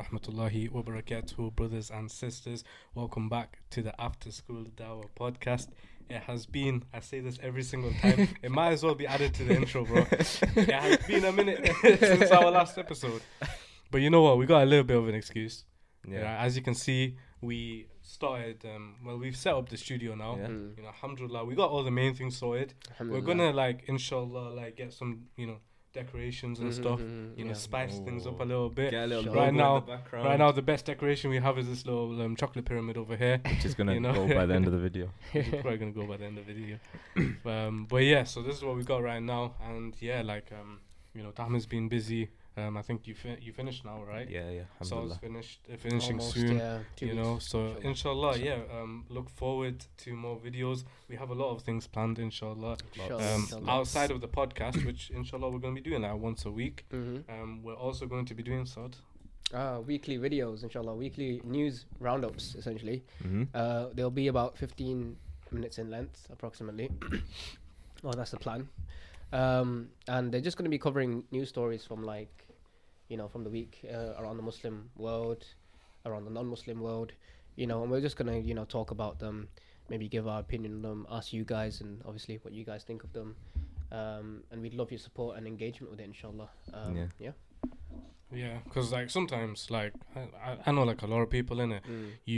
rahmatullahi wa barakatuh, brothers and sisters. Welcome back to the After School Dawah podcast. It has been, I say this every single time, it might as well be added to the intro, bro. It has been a minute since our last episode. But you know what? We got a little bit of an excuse. Yeah. As you can see, we started, we've set up the studio now. Yeah. You know, alhamdulillah, we got all the main things sorted. We're gonna, inshallah, get some, decorations and stuff, spice things up a little bit. Get a little Right logo now- in the background. Right now, the best decoration we have is this little chocolate pyramid over here. Which is gonna you know. go by the end of the video. It's probably gonna go by the end of the video. But yeah, so this is what we got right now, and yeah, Tahmir's been busy. I think you finished now, right? Yeah. So it's Alhamdulillah. finishing Almost, soon. yeah, 2 You weeks, know, so inshallah. inshallah, look forward to more videos. We have a lot of things planned, inshallah. Inshallah. Outside of the podcast, which inshallah we're going to be doing that once a week. Mhm. We're also going to be doing Weekly videos, inshallah. Weekly news roundups, essentially. Mm-hmm. They'll be about 15 minutes in length, approximately. Well, that's the plan. And they're just going to be covering news stories from from the week around the Muslim world, around the non-Muslim world, and we're just going to, talk about them, maybe give our opinion on them, ask you guys, and obviously what you guys think of them. And we'd love your support and engagement with it, inshallah. Yeah. Yeah, because sometimes I know a lot of people in it.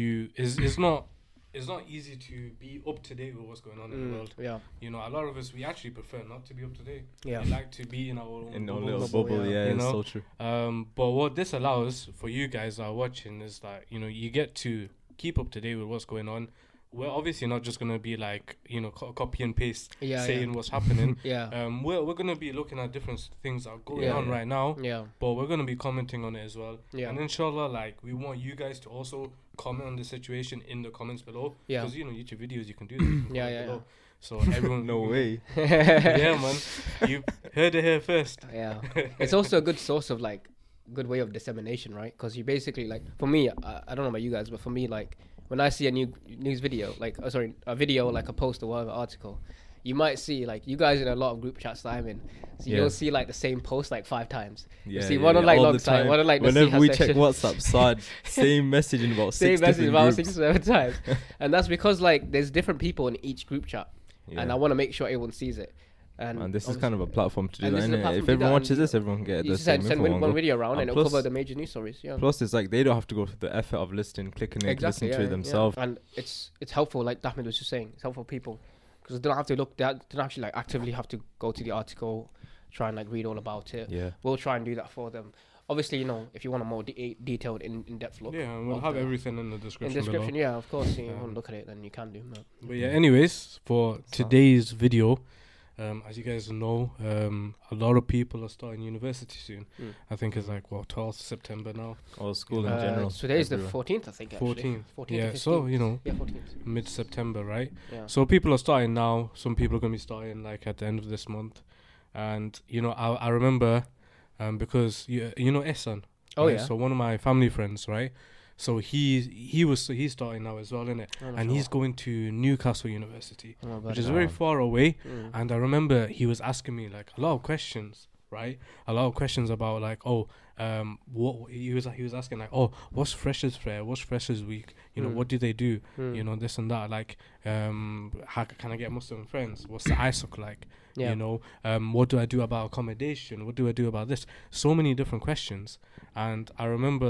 It's not easy to be up to date with what's going on in the world. Yeah. A lot of us, we actually prefer not to be up to date. Yeah. We like to be in our own In a bubbles. little bubble, yeah, You it's know? so true. But what this allows for you guys that are watching is that you get to keep up to date with what's going on. We're obviously not just gonna be copy and paste saying what's happening. Yeah. We're gonna be looking at different things that are going Yeah. on right now. Yeah. But we're gonna be commenting on it as well. Yeah. And inshallah, we want you guys to also comment on the situation in the comments below. Yeah. Because YouTube videos, you can do that. You can Yeah, comment yeah, below. So everyone, No way. Yeah, man. You heard it here first. Yeah. It's also a good source of good way of dissemination, right? Because you basically for me, I don't know about you guys, but for me, when I see a new news video, a video, a post or whatever article, you might see you guys in a lot of group chats that I'm in, so Yeah. you'll see the same post 5 times. Yeah, see yeah, one on yeah, all the Logtime, time. one on the Whenever Siha we check section. WhatsApp, Saad, same message in about Same six message different about groups. 6 or 7 times, and that's because there's different people in each group chat, and I want to make sure everyone sees it. And this is kind of a platform to do and that, this is a innit? platform If to do everyone that, watches and this, everyone can get you the just same send info. one video around, and it'll plus- cover the major news stories. Yeah. Plus, it's they don't have to go through the effort of listening, clicking it, listening to it themselves. And it's helpful, like Dahmed was just saying, it's helpful for people because they don't have to they don't actually actively have to go to the article, try and read all about it. Yeah. We'll try and do that for them. Obviously, if you want a more detailed, in-depth look. Yeah, and we'll have everything in the description. In the description, below. yeah, of course. You want to look at it, then you can do. But yeah, anyways, for today's video, as you guys know, a lot of people are starting university soon. I think it's 12th September now. Or school in general. Today's the everywhere. 14th, I think. Actually. 14th. 14th. Yeah, or 15th. so, Yeah, 14th. mid-September, right? Yeah. So people are starting now. Some people are going to be starting at the end of this month. And, I remember because, Ehsan. Oh, right? yeah. So one of my family friends, right? So he's starting now as well, innit? And he's going to Newcastle University, which is very far away. And I remember he was asking me a lot of questions, right? A lot of questions about what he was asking what's Freshers Fair? What's Freshers Week? What do they do? This and that. How can I get Muslim friends? What's the ISOC like? Yeah. What do I do about accommodation? What do I do about this? So many different questions. And I remember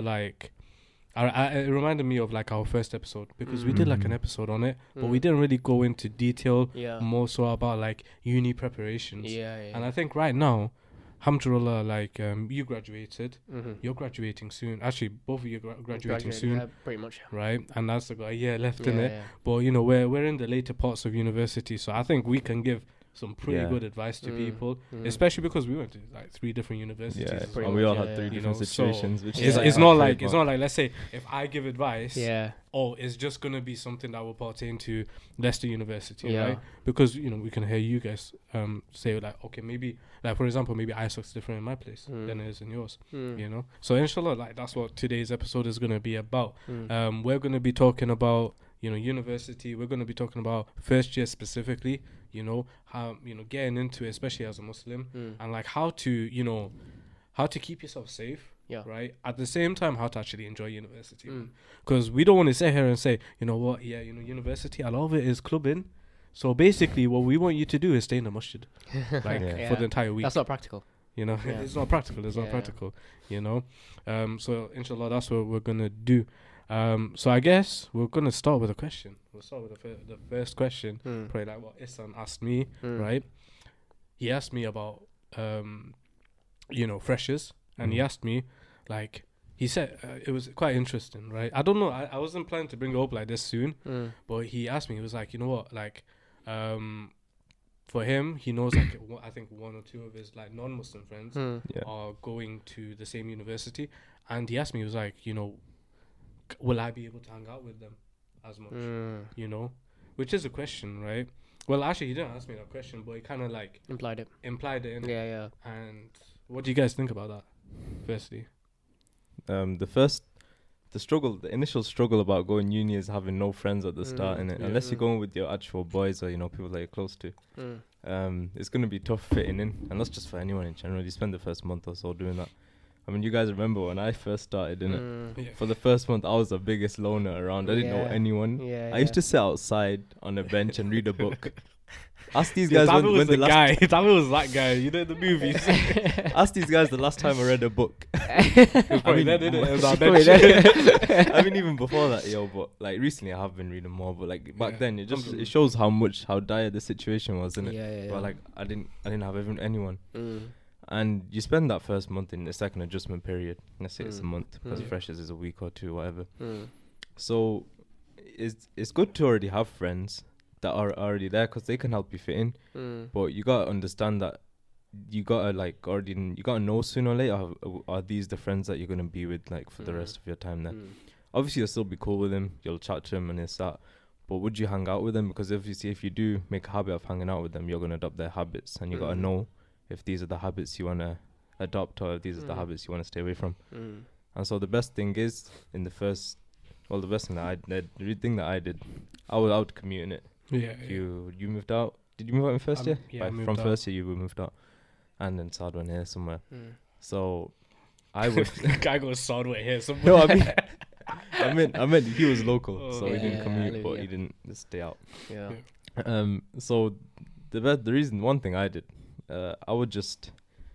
it reminded me of our first episode because we did an episode on it, but we didn't really go into detail. Yeah. More so about uni preparations. Yeah. And I think right now, alhamdulillah, you graduated. You're graduating soon. Actually, both of you graduating soon. Yeah, pretty much. Right, and that's got a year left in it. Yeah. But we're in the later parts of university, so I think we can give some pretty good advice to people, especially because we went to 3 different universities. Yeah, as and well. we all yeah, had 3 yeah. different So situations. Which It's, is it's our not like trademark. let's say if I give advice, Yeah. it's just gonna be something that will pertain to Leicester University, Yeah. right? Because we can hear you guys say okay, maybe for example, maybe ISOC's different in my place than it is in yours. So inshallah, that's what today's episode is gonna be about. We're gonna be talking about university. We're gonna be talking about first year specifically. How getting into it, especially as a Muslim, and how to keep yourself safe. right? At the same time, how to actually enjoy university. Because we don't want to sit here and say, you know what, university, a lot of it is clubbing. So basically, what we want you to do is stay in the masjid, like for the entire week. That's not practical. You know, it's not practical. It's not practical. You know, so inshallah, that's what we're gonna do. So I guess we're gonna start with a question. We'll start with the first question. Probably like what Ihsan asked me, right? He asked me about freshers, and he asked me, like, he said it was quite interesting, right? I don't know. I wasn't planning to bring it up like this soon, but he asked me. He was like, you know what, like, for him, he knows like I think one or two of his like non-Muslim friends are going to the same university, and he asked me, he was like, you know, will I be able to hang out with them as much? You know, which is a question, right? Well, actually, he didn't ask me that question, but he kind of like implied it. Yeah. And what do you guys think about that? Firstly, the initial struggle about going uni is having no friends at the start, innit? Unless you're going with your actual boys or, you know, people that you're close to. It's going to be tough fitting in, and that's just for anyone in general. You spend the first month or so doing that. I mean, you guys remember when I first started, innit? For the first month, I was the biggest loner around. I didn't know anyone. I used to sit outside on a bench and read a book. Ask these guys when the last guy. David was that guy, you know, the movies. Ask these guys the last time I read a book. I mean, even before that, but like recently I have been reading more. But like back then, it shows how dire the situation was, innit? But like I didn't have anyone. And you spend that first month in the second adjustment period. Let's say it's a month, because freshers is a week or two, whatever. So it's good to already have friends that are already there, because they can help you fit in. But you gotta understand that you gotta know sooner or later, are these the friends that you're gonna be with like for the rest of your time there. Obviously you'll still be cool with them, you'll chat to them and it's that, but would you hang out with them? Because obviously if you do make a habit of hanging out with them, you're gonna adopt their habits, and you gotta know if these are the habits you want to adopt, or if these are the habits you want to stay away from. And so the best thing is, the thing that I did, I would commute in it. You moved out. Did you move out in first year? Yeah, from first year you moved out, and then Saad went here somewhere. So I would. Guy goes Saad went here somewhere. No, I meant he was local, so he didn't commute, but he didn't just stay out. So one thing I did, I would just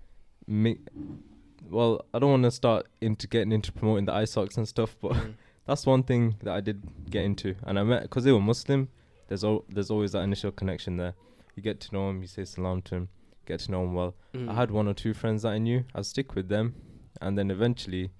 make. Well, I don't want to start getting into promoting the ISOCs and stuff, but that's one thing that I did get into, and I met, because they were Muslim. There's always that initial connection there. You get to know them, you say salam to them, get to know them well. I had one or two friends that I knew. I'd stick with them, and then eventually,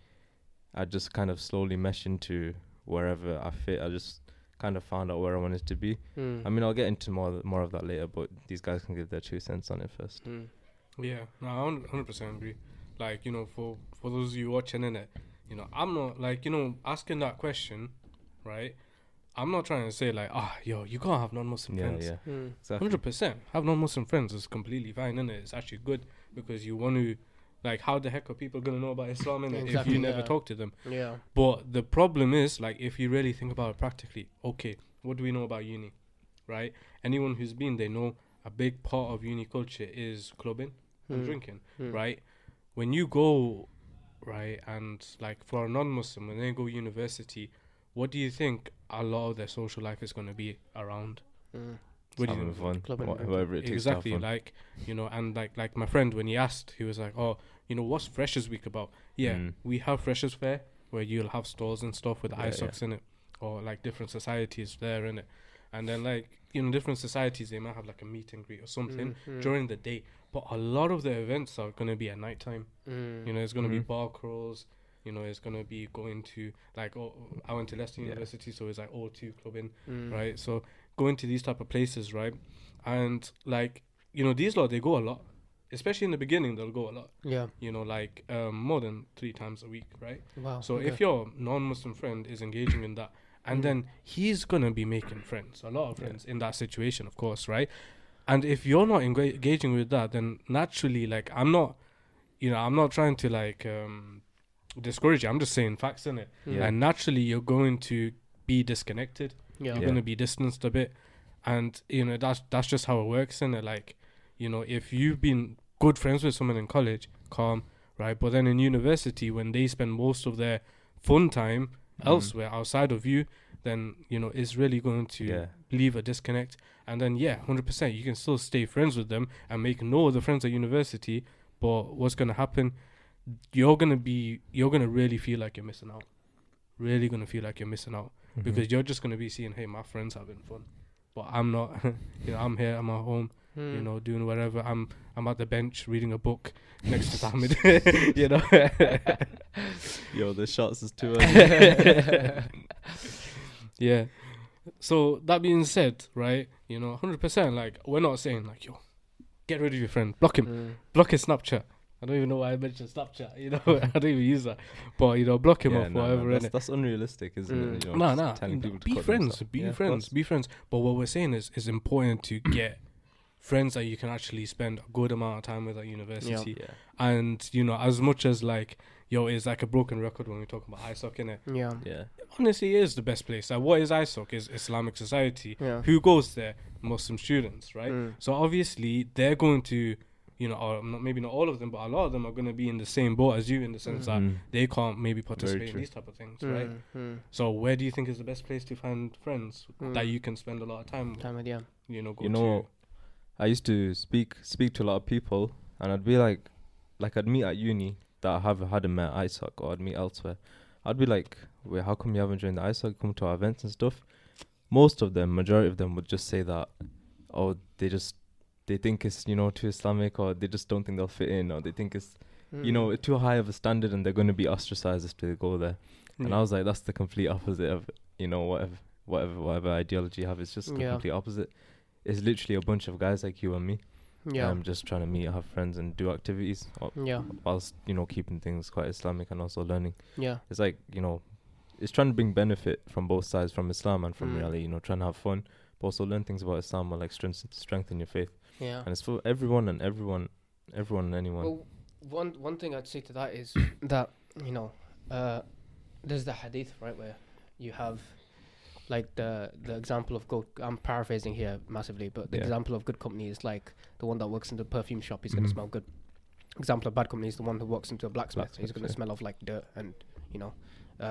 I just kind of slowly mesh into wherever I fit. I just kind of found out where I wanted to be. I mean, I'll get into more of that later, but these guys can give their 2 cents on it first. Yeah, no, I 100% agree. Like, you know, for those of you watching in it, you know, I'm not like, you know, asking that question, right? I'm not trying to say like, you can't have non-Muslim friends. Exactly. 100%. Have non-Muslim friends is completely fine, innit? It's actually good, because you want to, like, how the heck are people going to know about Islam, innit, if you never talk to them? But the problem is, like, if you really think about it practically, okay, what do we know about uni, right? Anyone who's been, they know a big part of uni culture is clubbing and drinking, right? When you go, right, and, like, for a non-Muslim, when they go university, what do you think a lot of their social life is going to be around? What do you think? Fun, whatever it takes. Exactly, like, you know, and like my friend, when he asked, he was like, oh, you know, what's Freshers Week about? We have Freshers Fair, where you'll have stalls and stuff with ISOCs in it, or like different societies there in it. And then, like, you know, different societies, they might have like a meet and greet or something during the day. But a lot of the events are going to be at night time. You know, it's going to be bar crawls. You know, it's going to be going to, like, I went to Leicester University, so it's like O2 clubbing, right? So going to these type of places, right? And, like, you know, these lot, they go a lot. Especially in the beginning, they'll go a lot. You know, like, more than 3 times a week, right? Wow. So if your non-Muslim friend is engaging in that, and then he's going to be making friends, a lot of friends in that situation, of course, right? And if you're not engaging with that, then naturally, like, I'm not trying to, like, discourage you. I'm just saying facts, innit? And naturally, you're going to be disconnected. You're going to be distanced a bit. And, you know, that's just how it works, innit? Like, you know, if you've been good friends with someone in college, calm, right? But then in university, when they spend most of their fun time elsewhere outside of you, then, you know, it's really going to leave a disconnect. And then, 100%, you can still stay friends with them and make no other friends at university. But what's going to happen, you're going to really feel like you're missing out. Really going to feel like you're missing out. Because you're just going to be seeing, hey, my friend's having fun. But I'm not, you know, I'm here, I'm at home, you know, doing whatever. I'm at the bench reading a book next to Tahmid, you know. Yo, the shots is too early. Yeah. So that being said, right, you know, 100%, like, we're not saying, like, yo, get rid of your friend, block him, block his Snapchat. I don't even know why I mentioned Snapchat, you know, I don't even use that. But, you know, block him off, whatever. That's unrealistic, isn't it? You know, telling people to be friends. But what we're saying is it's important to get friends that you can actually spend a good amount of time with at university. Yeah. And, you know, as much as, like, yo, it's like a broken record when we talk about ISOC, innit? Yeah. Honestly, it is the best place. Like, what is ISOC? Is Islamic Society. Yeah. Who goes there? Muslim students, right? So obviously, they're going to, you know, or maybe not all of them, but a lot of them are going to be in the same boat as you in the sense that they can't maybe participate in these type of things, right? So where do you think is the best place to find friends that you can spend a lot of time with? You know, I used to speak to a lot of people, and I'd be like I'd meet at uni that I hadn't met at ISOC, or I'd meet elsewhere. I'd be like, wait, how come you haven't joined the ISOC, come to our events and stuff? Most of them, majority of them would just say that, oh, they think it's, you know, too Islamic, or they just don't think they'll fit in, or they think it's, you know, too high of a standard and they're going to be ostracized if they go there. And I was like, that's the complete opposite of, you know, whatever ideology you have. It's just the complete opposite. It's literally a bunch of guys like you and me. Just trying to meet, have friends and do activities. Whilst, you know, keeping things quite Islamic and also learning. It's like, you know, it's trying to bring benefit from both sides, from Islam and from reality, you know, trying to have fun, but also learn things about Islam, or like strengthen your faith. And it's for everyone and anyone. Well, one thing I'd say to that is that, you know, there's the hadith, right, where you have like the example of good, I'm paraphrasing here massively, but the example of good company is like the one that works in the perfume shop, he's going to smell good. Example of bad company is the one who works into a blacksmith, he's going to smell of like dirt and, you know,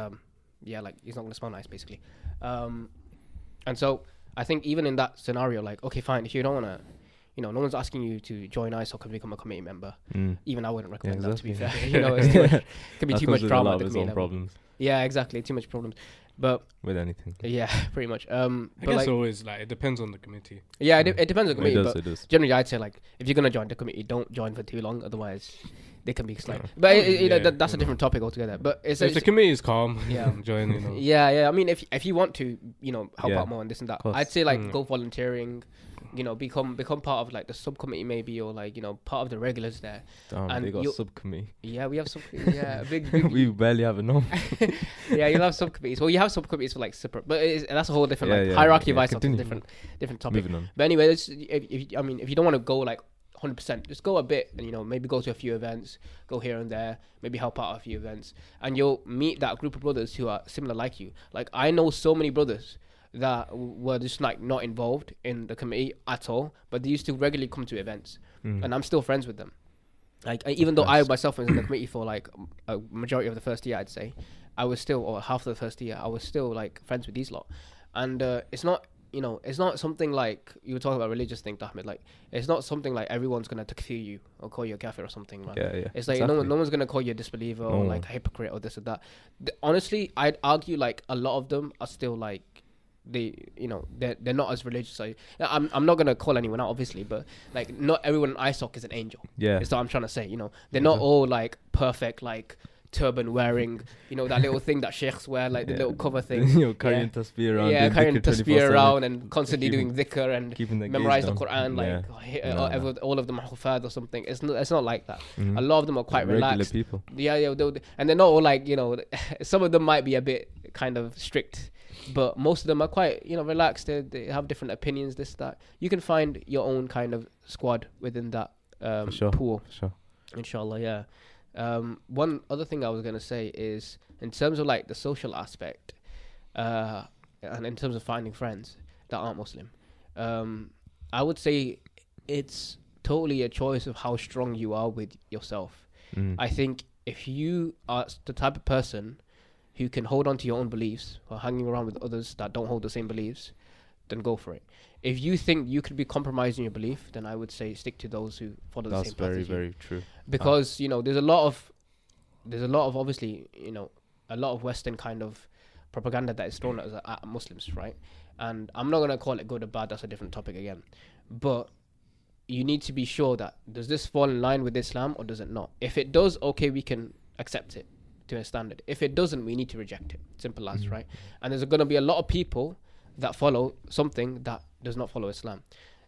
like he's not going to smell nice basically. And so I think even in that scenario, like, okay, fine, if you don't want to, you know, no one's asking you to join ISOC and become a committee member. Even I wouldn't recommend that, to be fair. You know, it's too much, could be too much drama. A lot of own problems. Yeah, exactly, too much problems. But with anything. Yeah, pretty much. I guess like, always, like, it depends on the committee. Yeah, it depends on the committee. It does. Generally, I'd say, like, if you're going to join the committee, don't join for too long, otherwise they can be slight. But that's a different topic altogether. But if the committee is calm, join, you know. Yeah. I mean, if you want to, you know, help out more and this and that, I'd say, like, go volunteering, you know, become part of, like, the subcommittee maybe, or, like, you know, part of the regulars there. Damn, and they got subcommittee. Yeah, we have subcommittee. Yeah, big we barely have a norm. Yeah, you'll have subcommittees. Well, you have subcommittees for, like, separate, but that's a whole different hierarchy of ISOC, different topic. But anyway, if you don't want to go, like, 100%, just go a bit, and, you know, maybe go to a few events, go here and there, maybe help out a few events, and you'll meet that group of brothers who are similar like you. Like, I know so many brothers that were just, like, not involved in the committee at all, but they used to regularly come to events, and I'm still friends with them. Like, even though I myself was in the committee for, like, a majority of the first year, I'd say, I was still, or half of the first year, I was still, like, friends with these lot. And it's not, you know, it's not something like, you were talking about religious thing, Ahmed, like, it's not something like everyone's going to takfir you or call you a kafir or something, man. It's like, exactly. no one's going to call you a disbeliever or, like, a hypocrite or this or that. Honestly, I'd argue, like, a lot of them are still, like, they're not as religious. I'm not going to call anyone out, obviously, but, like, not everyone in ISOC is an angel. Yeah. That's what I'm trying to say, you know. They're not all, like, perfect, like, turban wearing, you know, that little thing that sheikhs wear, like the little cover thing. You know, carrying tasbih around. Yeah, carrying tasbih around and constantly doing dhikr and memorize the Quran, like all of them are hufad or something. It's not like that. A lot of them are quite relaxed. Regular people. Yeah, and they're not all like, you know, some of them might be a bit kind of strict, but most of them are quite, you know, relaxed. They have different opinions, this, that. You can find your own kind of squad within that pool. For sure. Inshallah, yeah. One other thing I was going to say is, in terms of, like, the social aspect, and in terms of finding friends that aren't Muslim, I would say it's totally a choice of how strong you are with yourself. I think if you are the type of person who can hold on to your own beliefs while hanging around with others that don't hold the same beliefs, then go for it. If you think you could be compromising your belief, then I would say stick to those who follow the same path as you. That's very, very true. Because, there's a lot of obviously, a lot of Western kind of propaganda that is thrown at Muslims, right? And I'm not going to call it good or bad, that's a different topic again. But you need to be sure that, does this fall in line with Islam or does it not? If it does, okay, we can accept it to a standard. If it doesn't, we need to reject it. Simple as, right? And there's going to be a lot of people that follow something that does not follow Islam.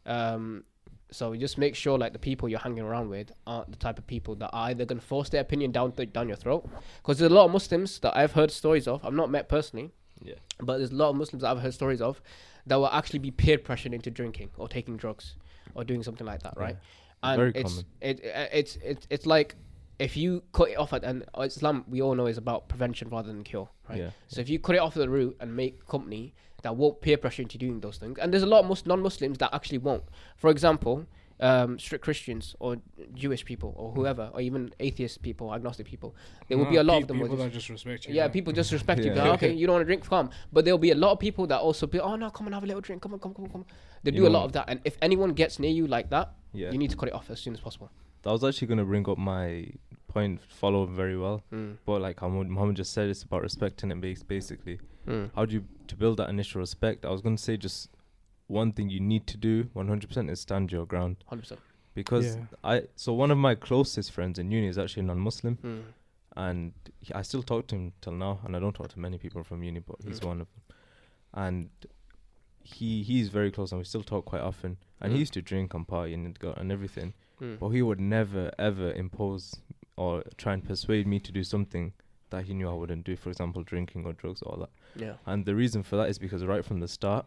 So just make sure like the people you're hanging around with aren't the type of people that are either going to force their opinion down your throat. Because there's a lot of Muslims that I've heard stories of, I've not met personally, but there's a lot of Muslims that I've heard stories of that will actually be peer pressured into drinking or taking drugs or doing something like that, right? And very it's common. it's like, if you cut it off and Islam, we all know, is about prevention rather than cure, right? So if you cut it off at the root and make a company that won't peer pressure into doing those things, and there's a lot of non-Muslims that actually won't. For example, strict Christians or Jewish people or whoever, or even atheist people, agnostic people, there will be a lot of them. People that just respect you. Yeah, people just respect you. Okay, you don't want to drink, come. But there'll be a lot of people that also be, oh no, come and have a little drink, come on. They do a lot of that, and if anyone gets near you like that, you need to cut it off as soon as possible. I was actually going to bring up my point, follow very well, but like how Muhammad just said, it's about respecting it basically. How do you, to build that initial respect, I was going to say just one thing you need to do 100% is stand your ground. 100%. Because so one of my closest friends in uni is actually non-Muslim, and I still talk to him till now, and I don't talk to many people from uni, but he's one of them. And he's very close, and we still talk quite often, and he used to drink and party and everything, but he would never ever impose or try and persuade me to do something that he knew I wouldn't do, for example, drinking or drugs or all that. And the reason for that is because right from the start,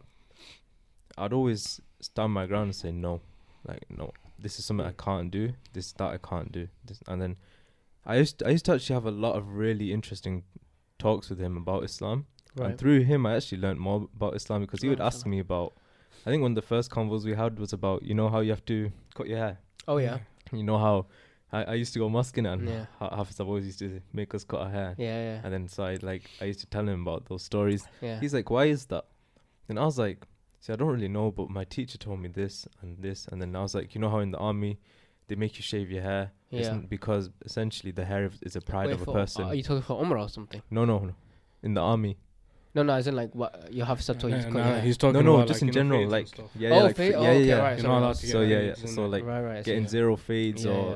I'd always stand my ground and say no, like no, this is something I can't do, that I can't do this. And then I used to actually have a lot of really interesting talks with him about Islam, and through him I actually learned more about Islam, because he would ask me about, I think one of the first convos we had was about, how you have to cut your hair. Oh yeah. How I used to go mosque in it, and Hafiz always used to make us cut our hair. And then so I used to tell him about those stories. He's like, why is that? And I was like, see, I don't really know, but my teacher told me this and this. And then I was like, how in the army they make you shave your hair? Because essentially the hair is a pride of a person. Are you talking for Umrah or something? No. In the army. No, as in like what you have said to you. He's talking about just like, in general, like fade. Right. So like getting zero fades or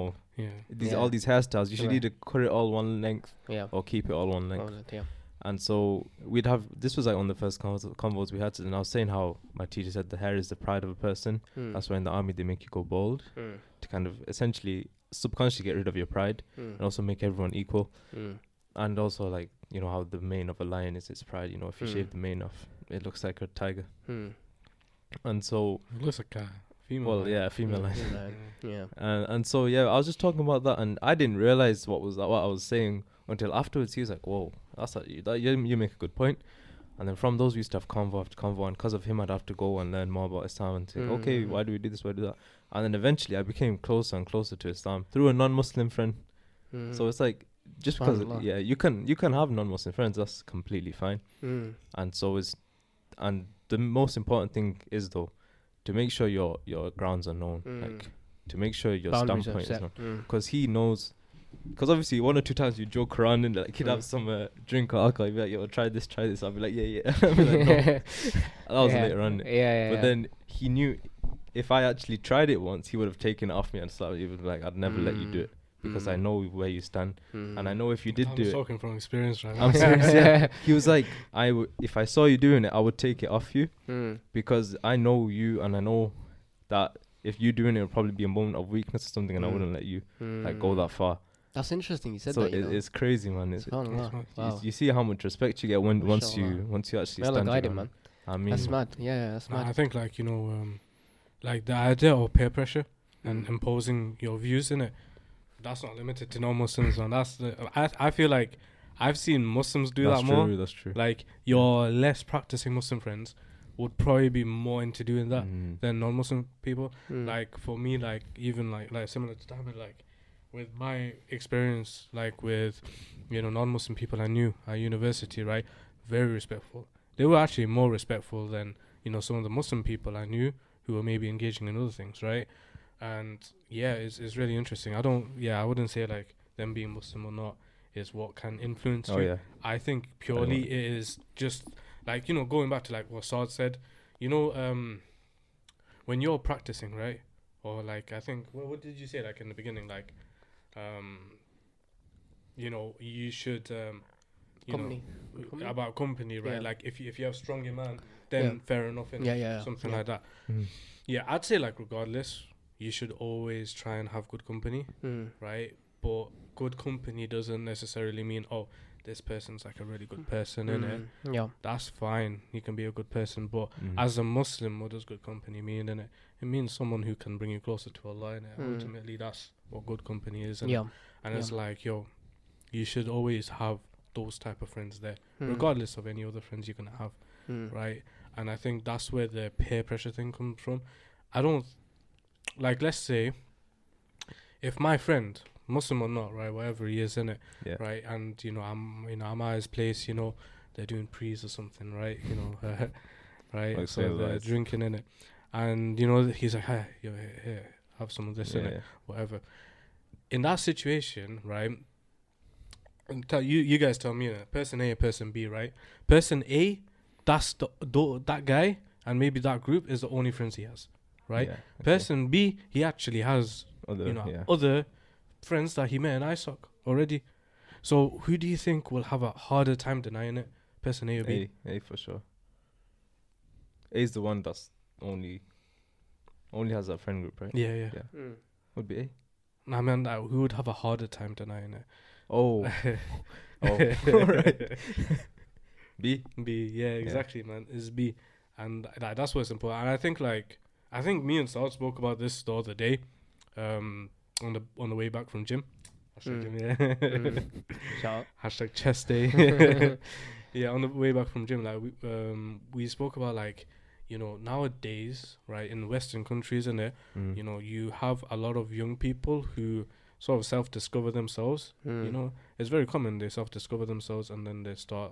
all these hairstyles, you should either cut it all one length or keep it all one length. And so we'd have, this was like on the first convos we had, and I was saying how my teacher said the hair is the pride of a person. That's why in the army they make you go bald to kind of essentially subconsciously get rid of your pride and also make everyone equal. And also like, how the mane of a lion is its pride. If you shave the mane off, it looks like a tiger. And so it looks like a female. Well, a female lion. And so I was just talking about that, and I didn't realize what I was saying until afterwards. He was like, "Whoa, you make a good point." And then from those we used to have convo after convo, and because of him I'd have to go and learn more about Islam and say, okay, why do we do this, why do that? And then eventually I became closer and closer to Islam through a non-Muslim friend. So it's like, just because you can have non-Muslim friends, that's completely fine. And the most important thing is though to make sure your grounds are known, like to make sure your standpoint is known, because he knows. Because obviously 1 or 2 times you joke around and like he'd have some drink or alcohol, he'd be like, yo, try this. I'll be like, yeah. I'll be like, no. That was later on. But then he knew if I actually tried it once, he would have taken it off me and started. He would be like, I'd never let you do it because I know where you stand, and I know if you did do it. I'm talking from experience, right? I'm serious. He was like, if I saw you doing it, I would take it off you because I know you, and I know that if you doing it, it'll probably be a moment of weakness or something, and I wouldn't let you like go that far. That's interesting. You said so that. It's crazy, man. Wow. You see how much respect you get once you actually stand guided, man. I mean, that's mad. Yeah, that's mad. I think like like the idea of peer pressure and imposing your views in it, that's not limited to non-Muslims, and I feel like I've seen Muslims do that more. That's true. Like your less practicing Muslim friends would probably be more into doing that than non-Muslim people. Like for me, like even like similar to David, like with my experience, like with, you know, non-Muslim people I knew at university, right? Very respectful. They were actually more respectful than, you know, some of the Muslim people I knew who were maybe engaging in other things, right? And yeah, it's really interesting. I wouldn't say like them being Muslim or not is what can influence you. Yeah. I think purely it is just like, you know, going back to like what Saad said, you know, when you're practicing, right? Or like, I think, what did you say like in the beginning? Like, you know, you should, company. About company, right? Yeah. Like if you have strong iman, then fair enough. Something like that. Mm. Yeah, I'd say like regardless, you should always try and have good company, right? But good company doesn't necessarily mean, oh, this person's like a really good person, innit? Yeah. That's fine. You can be a good person, but as a Muslim, what does good company mean, innit? It means someone who can bring you closer to Allah, innit? Ultimately, that's what good company is, innit? Yeah. And it's like, yo, you should always have those type of friends there, regardless of any other friends you're going to have, right? And I think that's where the peer pressure thing comes from. I don't, like, let's say, if my friend, Muslim or not, right, whatever he is, innit, right, and, you know, I'm at his place, you know, they're doing prees or something, right, you know, right, like so they're drinking, innit, and, you know, he's like, hey, yo, here, have some of this, innit, whatever. In that situation, right, and you guys tell me, person A and person B, right, person A, that's that guy, and maybe that group is the only friends he has, right, person B, he actually has, other friends that he met in ISOC already. So who do you think will have a harder time denying it? Person A or B? A for sure. A is the one that's only has a friend group, right? Yeah. Would be A. I mean, who would have a harder time denying it? Oh. Right. B. Yeah, exactly, man. It's B, and that's what's important. And I think me and Saad spoke about this the other day. On the way back from gym. Hashtag chest day. Yeah, on the way back from gym, like we spoke about, like, you know, nowadays, right, in Western countries, and you know, you have a lot of young people who sort of self-discover themselves. You know, it's very common, they self-discover themselves and then they start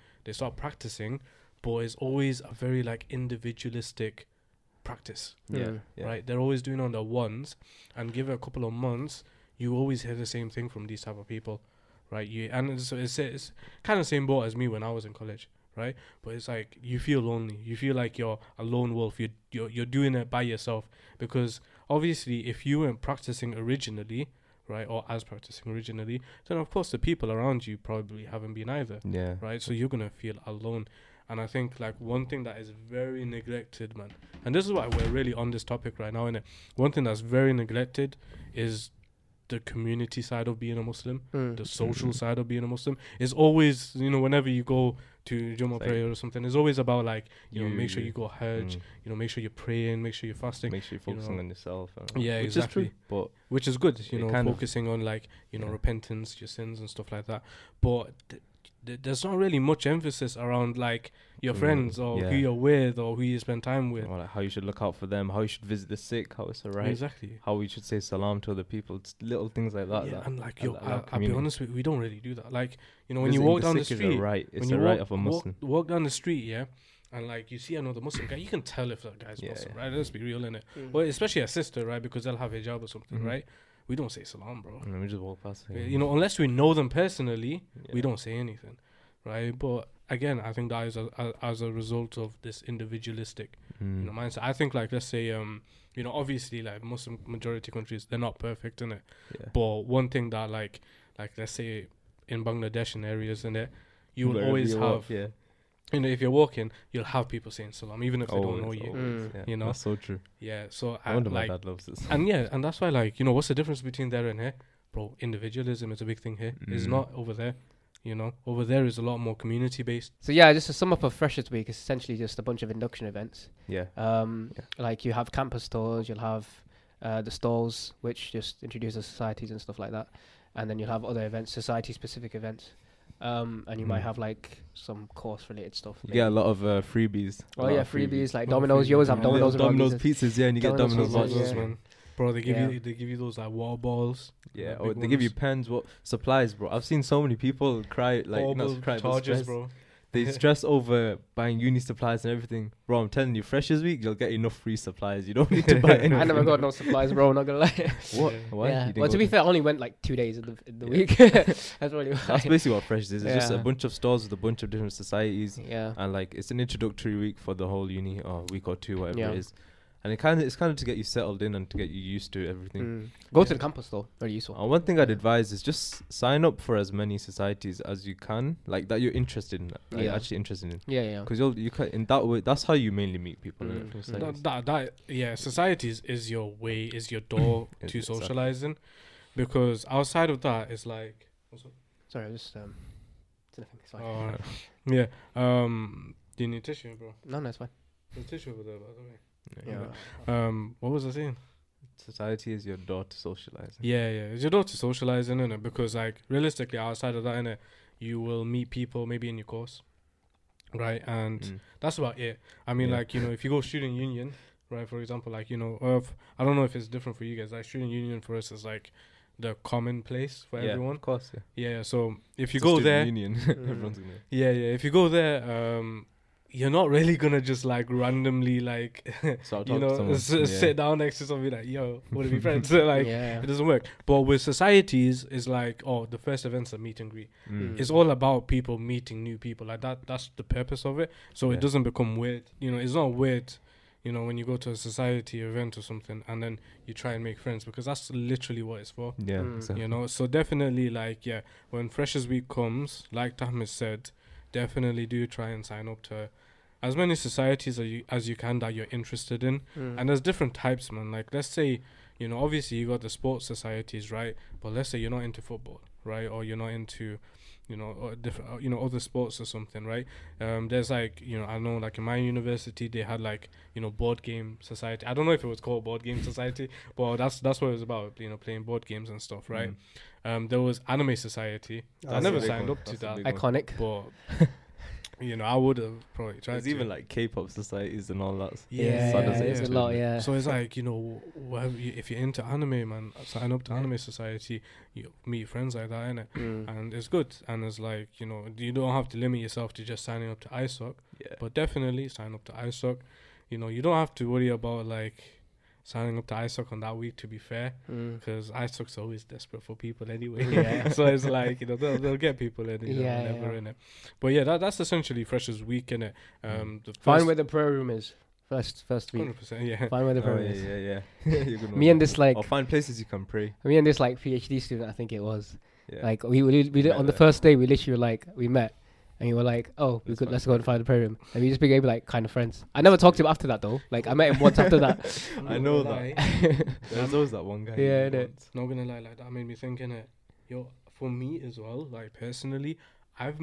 practicing, but it's always a very like individualistic practice, right? They're always doing on their ones, and give it a couple of months, you always hear the same thing from these type of people, right? And it's kind of the same boat as me when I was in college, right? But it's like you feel lonely, you feel like you're a lone wolf, you're doing it by yourself, because obviously if you weren't practicing originally, right, or as practicing originally, then of course the people around you probably haven't been either, right? So you're gonna feel alone. And I think like one thing that is very neglected, man, and this is why we're really on this topic right now, innit? One thing that's very neglected is the community side of being a Muslim, the social side of being a Muslim. It's always, you know, whenever you go to Jummah prayer or something, it's always about like, you know, make sure you go Hajj, you know, make sure you're praying, make sure you're fasting. Make sure you're focusing on yourself. Yeah, which exactly. Is true, but which is good, you know, focusing on like, you know, repentance, your sins and stuff like that. But there's not really much emphasis around like your friends or who you're with or who you spend time with, or like how you should look out for them, how you should visit the sick, how it's alright, exactly, how we should say salam to other people. It's little things like that. And like, I'll be honest with you, we don't really do that. Like, you know, when you walk down the street, it's a right of a Muslim. Walk down the street, and like you see another Muslim guy, you can tell if that guy's Muslim, right? Let's be real, innit? Well, especially a sister, right? Because they'll have hijab or something, right? We don't say salam, bro. And we just walk past. You know, unless we know them personally, we don't say anything, right? But again, I think that is as a result of this individualistic, you know, mindset. I think, like, let's say, you know, obviously, like Muslim majority countries, they're not perfect, innit? But one thing that, like let's say in Bangladesh and areas, innit, you will always have, you know, if you're walking, you'll have people saying salam, even if they don't know you. You know, that's so true. Yeah, so I wonder my dad loves this. And that's why, like, you know, what's the difference between there and here, bro? Individualism is a big thing here. It's not over there. You know, over there is a lot more community based. So yeah, just to sum up of Freshers Week, it's essentially just a bunch of induction events. Like you have campus tours, you'll have the stalls, which just introduce the societies and stuff like that, and then you'll have other events, society specific events. And you might have like some course related stuff. You get a lot of freebies. Oh yeah, freebies like Domino's. You always have Domino's pizzas, and you get Domino's vouchers, man. Bro, they give you those like water balls. Yeah, or they give you pens, supplies, bro. I've seen so many people cry, like not cry, charges, bro. They stress over buying uni supplies and everything. Bro, I'm telling you, Freshers Week, you'll get enough free supplies. You don't need to buy anything. I never got no supplies, bro, not gonna lie. What? Why? Yeah. Well, to be fair, I only went like 2 days in the week. That's really why. That's basically what Freshers is. It's just a bunch of stores with a bunch of different societies. Yeah. And like, it's an introductory week for the whole uni, or week or two, whatever it is. And it's kind of to get you settled in and to get you used to everything. Go to the campus though, very useful. One thing I'd advise is just sign up for as many societies as you can, like that you're interested in, like actually interested in. Yeah. Because you can, in that way, that's how you mainly meet people. Societies is your way, is your door to socializing, because outside of that, it's like. Sorry, I just it's nothing. It's fine. Yeah. Do you need tissue, bro? No, it's fine. There's tissue over there, by the way. Yeah. What was I saying? Society is your door to socializing. Yeah, it's your door to socializing, innit? Because like realistically, outside of that, innit, you will meet people maybe in your course, right? And that's about it. I mean, like, you know, if you go student union, right? For example, like, you know, I don't know if it's different for you guys. Like student union for us is like the common place for everyone. Of course, yeah. So if you go there, union, everyone's gonna. Yeah. If you go there, you're not really gonna just like randomly like sit down next to somebody like, yo, wanna be friends? Like it doesn't work. But with societies, it's like, the first event's a meet and greet. It's all about people meeting new people. Like that's the purpose of it. So it doesn't become weird. You know, it's not weird, you know, when you go to a society event or something and then you try and make friends, because that's literally what it's for. Yeah. Exactly. You know, so definitely like when Freshers Week comes, like Tahmid said, definitely do try and sign up to as many societies as you can that you're interested in. And there's different types, man. Like, let's say, you know, obviously you got the sports societies, right? But let's say you're not into football, right? Or you're not into, you know, different, you know, other sports or something, right? There's like, you know, I know like in my university they had like, you know, board game society. I don't know if it was called board game society, but that's what it was about, you know, playing board games and stuff, right? There was anime society. I never signed up to that. Iconic. But you know, I would have probably tried. There's even like K-pop societies and all that. It's a lot. Yeah. So it's like, you know, if you're into anime, man, sign up to anime society. You meet friends like that, innit? And it's good. And it's like, you know, you don't have to limit yourself to just signing up to ISOC. But definitely sign up to ISOC. You know, you don't have to worry about like signing up to ISOC on that week, to be fair, because ISOC's always desperate for people anyway. So it's like, you know, they'll get people in, in it. But yeah, that's essentially Freshers Week, innit? Find where the prayer room is. First week. 100%, yeah. Find where the prayer room is. Yeah. Me and this like. Or find places you can pray. Me and this like PhD student, I think it was. Yeah. Like we on the first day we literally like we met. And you were like, let's go and find the prayer room. And we just became like kind of friends. I never talked to him after that though. Like I met him once after that. I know that. There's always that one guy. Yeah, not gonna lie, like that made me think, yo, for me as well, like personally, I've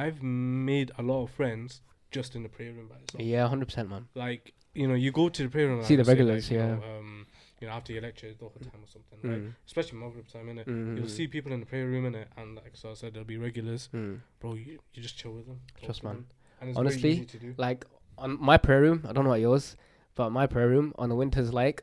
made a lot of friends just in the prayer room by itself. Yeah, 100%, man. Like, you know, you go to the prayer room, see the regulars, you know, after your lecture, it's Dhuhr time or something, right? Especially Maghrib time, innit? You'll see people in the prayer room, innit? And like so I said, there'll be regulars. Bro, you just chill with them. Trust, man. And it's honestly, very easy to do. Like on my prayer room, I don't know about yours, but my prayer room on a winter's night,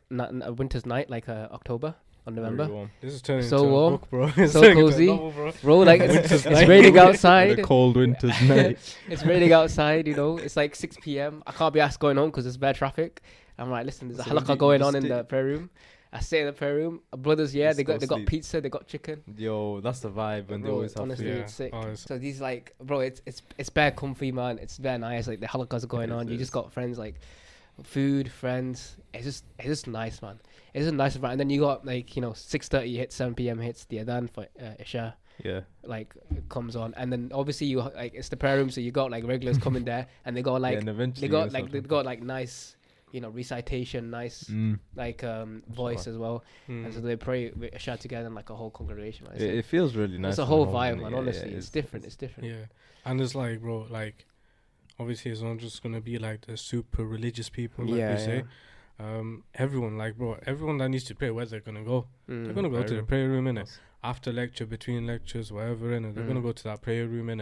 like October or November. This is turning so into warm, a book, bro. So cozy, bro. Like it's raining outside. A cold winter's night. It's raining outside. You know, it's like 6 p.m. I can't be asked going home because there's bad traffic. I'm like, listen, there's a halakha going on in the prayer room. I stay in the prayer room. Brothers, they got pizza, they got chicken. Yo, that's the vibe, and they always have honestly, food. it's sick. So these like, bro, it's bare comfy, man. It's bare nice. Like the halakas are going on. You just got friends, like food, friends. It's just nice, man. It's a nice environment. And then you got like, you know, 6:30 hits, 7 p.m. hits the adhan for Isha. Yeah, like it comes on, and then obviously you like it's the prayer room, so you got like regulars coming there, and they got like they got like nice, you know, recitation, nice like voice as well, and so they pray Isha together in like a whole congregation. Right? It feels really nice. It's a whole vibe, man. Honestly, it's different. It's different. Yeah, and it's like, bro, like obviously it's not just gonna be like the super religious people, like we say. Everyone, like, bro, everyone that needs to pray, where they're gonna go? They're gonna go to the prayer room, innit? After lecture, between lectures, whatever, innit? They're gonna go to that prayer room, innit?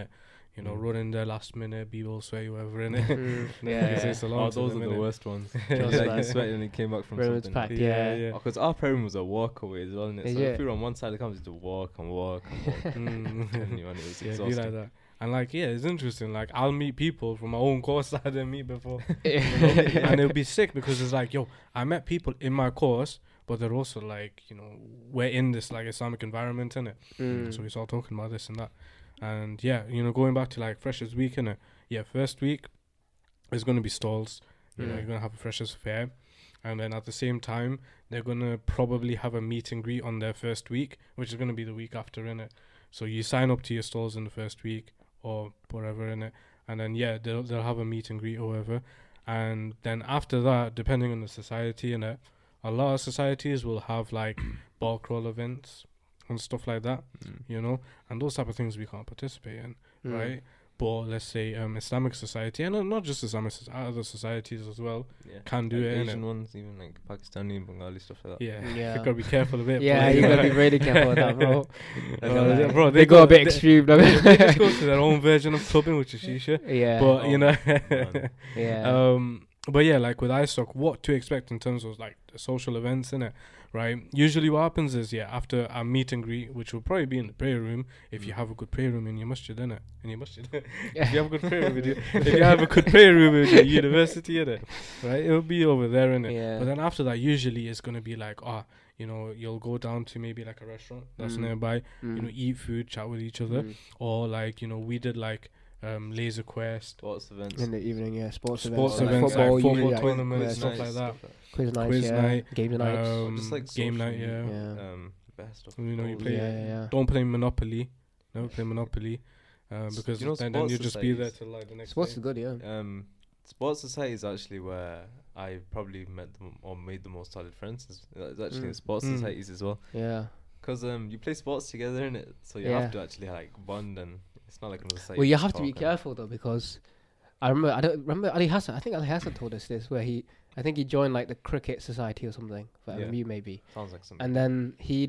you know, running the last minute, B-ball sweat, whatever, innit? Those are the worst ones. Like you sweat and you came back from something. Packed, Because our prayer room was a walk away as well, innit? So if you were on one side of the campus, you had to walk and walk and walk. It was exhausting. Like that. And like, it's interesting. Like, I'll meet people from my own course that I didn't meet before. And it'll be sick because it's like, I met people in my course, but they're also like, you know, we're in this like Islamic environment, innit? So we start talking about this and that. And you know, going back to like Freshers Week, innit? First week is going to be stalls. You know, you're going to have a Freshers Fair. And then at the same time, they're going to probably have a meet and greet on their first week, which is going to be the week after, innit? So you sign up to your stalls in the first week or whatever, innit? And then, they'll have a meet and greet or whatever. And then after that, depending on the society, innit? A lot of societies will have like ball crawl events and stuff like that, you know? And those type of things we can't participate in, right? But let's say Islamic society, and not just Islamic, other societies as well, can do like it. Asian ones, even like Pakistani, Bengali, stuff like that. You gotta be careful of it. You gotta be really careful of that, bro. Bro, they go a bit extreme. They just go to their own version of clubbing, which is shisha. But you know, but like with ISOC, what to expect in terms of like the social events, innit? Right? Usually what happens is, after a meet and greet, which will probably be in the prayer room, if you have a good prayer room in your masjid, innit? In your masjid. If you have a good prayer room if you have a good prayer room in your university, innit? Right? It'll be over there, innit? But then after that, usually it's going to be like, you know, you'll go down to maybe like a restaurant that's nearby, you know, eat food, chat with each other. Or like, you know, we did like laser quest, sports events in the evening, sports events, like football tournaments, stuff like that. Quiz night, game night, just like game night, best stuff. You know, you play. Don't play Monopoly. Never play Monopoly, because you know, then you just be there till like the next. Sports day. is good, Sports society is actually where I probably met them or made the most solid friends. It's actually in sports societies as well. Because you play sports together, innit? So you have to actually like bond, and it's not like another society. Well, you have to be careful though, because I remember Ali Hassan. I think Ali Hassan told us this, where I think he joined like the cricket society or something for MU maybe. Sounds like something. And then he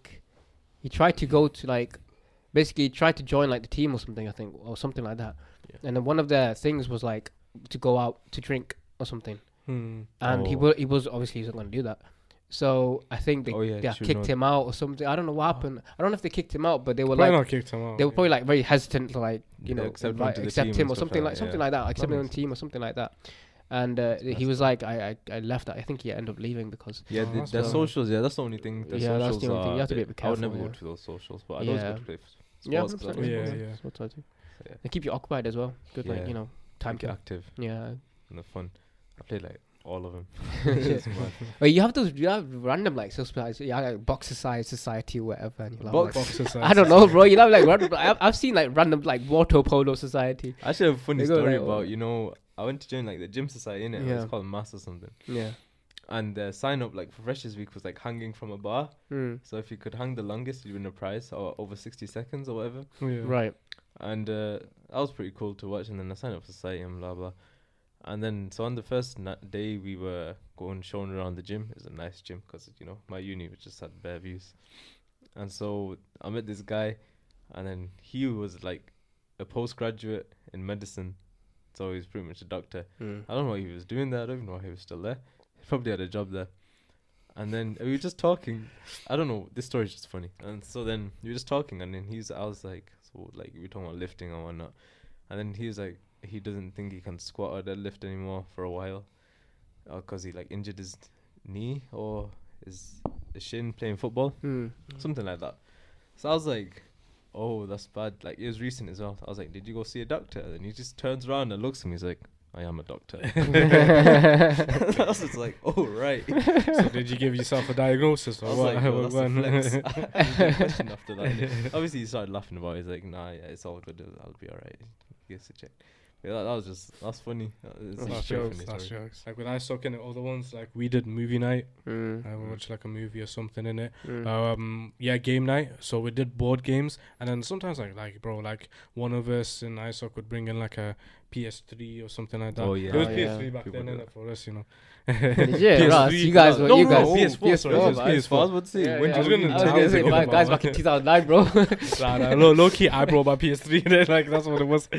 tried to go to like, basically tried to join like the team or something, I think, or something like that. And then one of their things was like to go out to drink or something. And he was obviously he's not going to do that. So I think they kicked him out or something. I don't know what happened. I don't know if they kicked him out, but they were probably like not kicked him out. They were probably like very hesitant to like, you know, accept him or something like that, accept him on the team or something like that. And he was like, I left. I think he ended up leaving because their socials. That's the only thing. That's the only thing. You have to be a bit careful. I would never go to those socials, but I'd always go to play sports. That's what I do. They keep you occupied as well. Good, like, you know, time to active. Yeah, and the fun. I played like all of them. Well, you have random like society, like boxer society or whatever. And you box society. I don't know, bro. You have like random. I've seen like random like water polo society. I actually have a funny story about, you know, I went to join like the gym society, innit? It's called Mass or something. And the sign up like for Freshers Week was like hanging from a bar. So if you could hang the longest, you'd win a prize, or over 60 seconds or whatever. Right. And that was pretty cool to watch. And then I signed up for society and blah blah. And then so on the first day we were showing around the gym. It was a nice gym because, you know, my uni was just had bare views. And so I met this guy, and then he was like a postgraduate in medicine. So he was pretty much a doctor. I don't know what he was doing there. I don't even know why he was still there. He probably had a job there. And then we were just talking. I don't know. This story is just funny. And so then we were just talking, and then I was like, so like we were talking about lifting and whatnot. And then he was like, he doesn't think he can squat or deadlift anymore for a while, because he like injured his knee or his shin playing football, something like that. So I was like, oh, that's bad. Like, it was recent as well. I was like, did you go see a doctor? And he just turns around and looks at me. He's like, I am a doctor. I was just like, oh, right. So did you give yourself a diagnosis or what? Like, no, that's a flex. I had a question after that. Obviously, he started laughing about it. He's like, nah, yeah, it's all good. I'll be all right. Gets a check. Yeah, that's funny. That's jokes. Like with ISOC and all the ones, like we did movie night. I watched like a movie or something in it. Game night. So we did board games, and then sometimes like bro, like one of us in ISOC would bring in like a PS3 or something like that. Oh yeah, it was PS3 back People then, do innit, for us, you know. Yeah, Ross, you guys were PS4, sorry, PS4, PS4. I was about to say, when I was did you gonna say, guys back in 2009, bro. Low key, I brought my PS3 then, like that's what it was.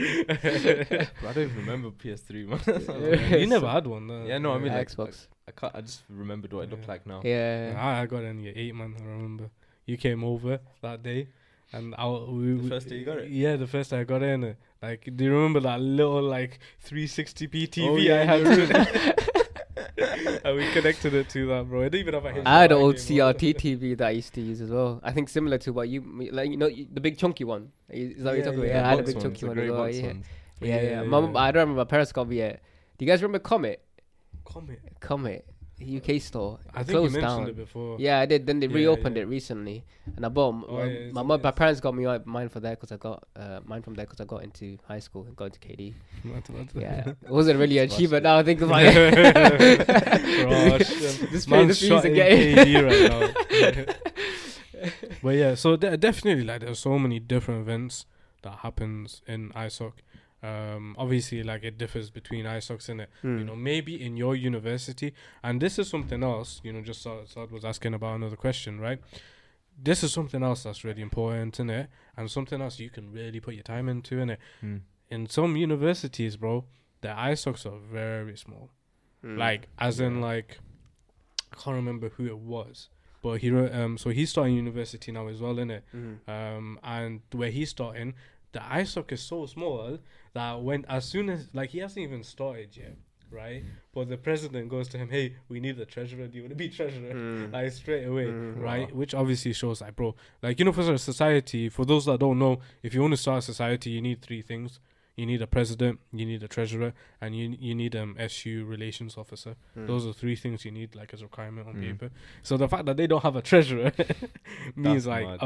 I don't even remember PS3, man. You never had one, Yeah, no, I mean like, Xbox. I just remembered what it looked like now. Yeah. I got it in year 8, man. I remember you came over that day, and The first day you got it? Yeah, the first day I got in. Like, do you remember that little like 360p TV Oh, yeah, I had? And we connected it to that, bro. I didn't even have a HDMI. I had an old game, bro. CRT TV that I used to use as well. I think similar to what you, like, you know, the big chunky one. Is that what you're talking about? Yeah, I had a big chunky one as well. Yeah. I don't remember. My parents got me it. Do you guys remember Comet? Comet. UK store. I think closed you mentioned down. it before. Yeah, I did. Then they reopened yeah. it recently, and I bought. My parents got me mine for that because I got mine from there because I got into high school and got into KD. Yeah, it wasn't really an achievement. Now I think about it. This fees to get KD right now. But yeah, so definitely, like, there's so many different events that happens in ISOC. Obviously, like, it differs between ISOCs, in it. You know, maybe in your university, and this is something else, you know, just Saad was asking about another question, right? This is something else that's really important, in it, and something else you can really put your time into, in it. In some universities, bro, the ISOCs are very small. Like, as in, like, I can't remember who it was, but so he's starting university now as well, innit? And where he's starting, the ISOC is so small that as soon as, like, he hasn't even started yet, right? But the president goes to him, hey, we need a treasurer. Do you want to be treasurer? Like, straight away, right? Which obviously shows, like, bro, like, you know, for a society, for those that don't know, if you want to start a society, you need 3 things. You need a president, you need a treasurer, and you need SU relations officer. Those are 3 things you need, like, as a requirement on paper. So the fact that they don't have a treasurer means, like, mad.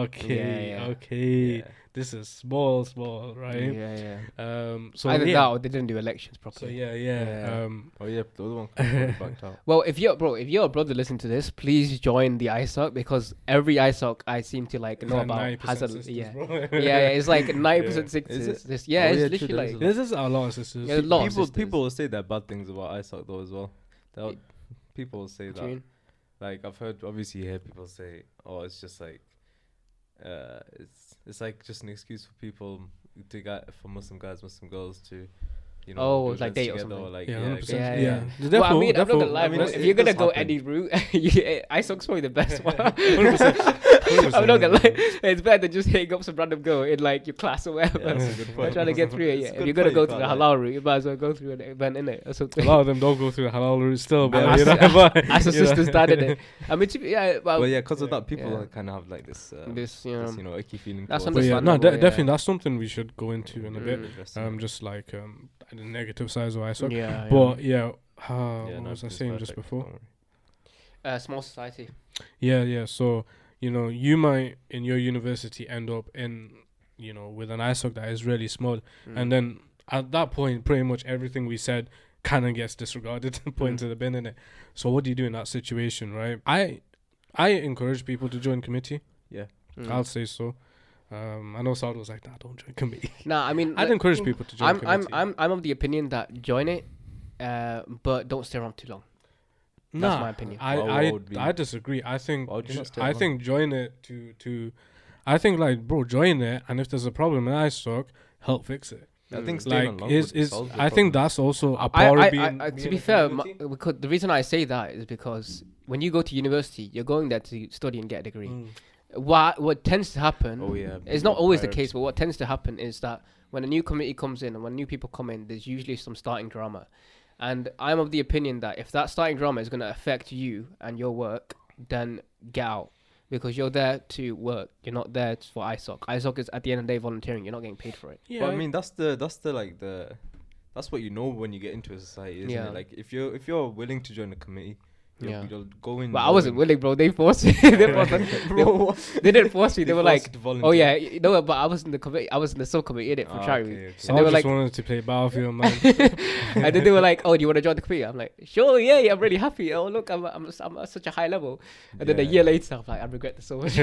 Okay, this is small, right? So either that or they didn't do elections properly. So the other one backed out. Well, if you're a brother listening to this, please join the ISOC, because every ISOC I seem to, like, know about has a it's like 90% sisters. It's literally like this is a lot of sisters. People will say that bad things about ISOC though as well. People will say that. Like, I've heard, obviously, you hear people say, "Oh, it's just like, it's like just an excuse for people for Muslim guys, Muslim girls to." You know, like date or something. Or like, yeah. Well, I mean, I'm not gonna lie, bro. If you're gonna go any route, ISOC's probably the best one. 100%. I'm not gonna lie. It's better than just hitting up some random girl in, like, your class or whatever. I'm trying to get through it. Yeah. If you're gonna go through the halal route, you might as well go through an event, innit, or something. A lot of them don't go through the halal route still, but as a sister's dad, innit. I mean, because of that, people kind of have like this icky feeling. That's understandable. Definitely, that's something we should go into in a bit. Just like the negative sides of ISOC. What was I saying just before? Small society. So, you know, you might in your university end up in, you know, with an ISOC that is really small, and then at that point, pretty much everything we said kind of gets disregarded and put into the bin, innit? So what do you do in that situation, right? I encourage people to join committee. I'll say so. I know Saad was like, "Nah, don't join committee." Nah, I mean, I'd encourage people to join committee. I'm of the opinion that join it, but don't stay around too long. That's my opinion. I disagree. I think join it to I think, like, bro, join it, and if there's a problem in ISOC, help fix it. I think I think that's also a part of being. To be fair, because the reason I say that is because when you go to university, you're going there to study and get a degree. What tends to happen, it's not always the case, but what tends to happen is that when a new committee comes in and when new people come in, there's usually some starting drama. And I'm of the opinion that if that starting drama is going to affect you and your work, then get out. Because you're there to work. You're not there for ISOC. ISOC is, at the end of the day, volunteering. You're not getting paid for it. Yeah, but I mean, that's what you know when you get into a society, isn't it? Like, if you're willing to join a committee, You'll go in. But I wasn't willing, bro. They forced me. They didn't force me. They were like, "Oh yeah, you know what?" But I was in the committee. I was in the subcommittee in it for charity. Okay. So and they were like, wanted to play Battlefield, man. And then they were like, "Oh, do you want to join the committee?" I'm like, "Sure, yeah, I'm really happy. Oh, look, I'm at such a high level." And then a year later, I'm like, I regret this so much.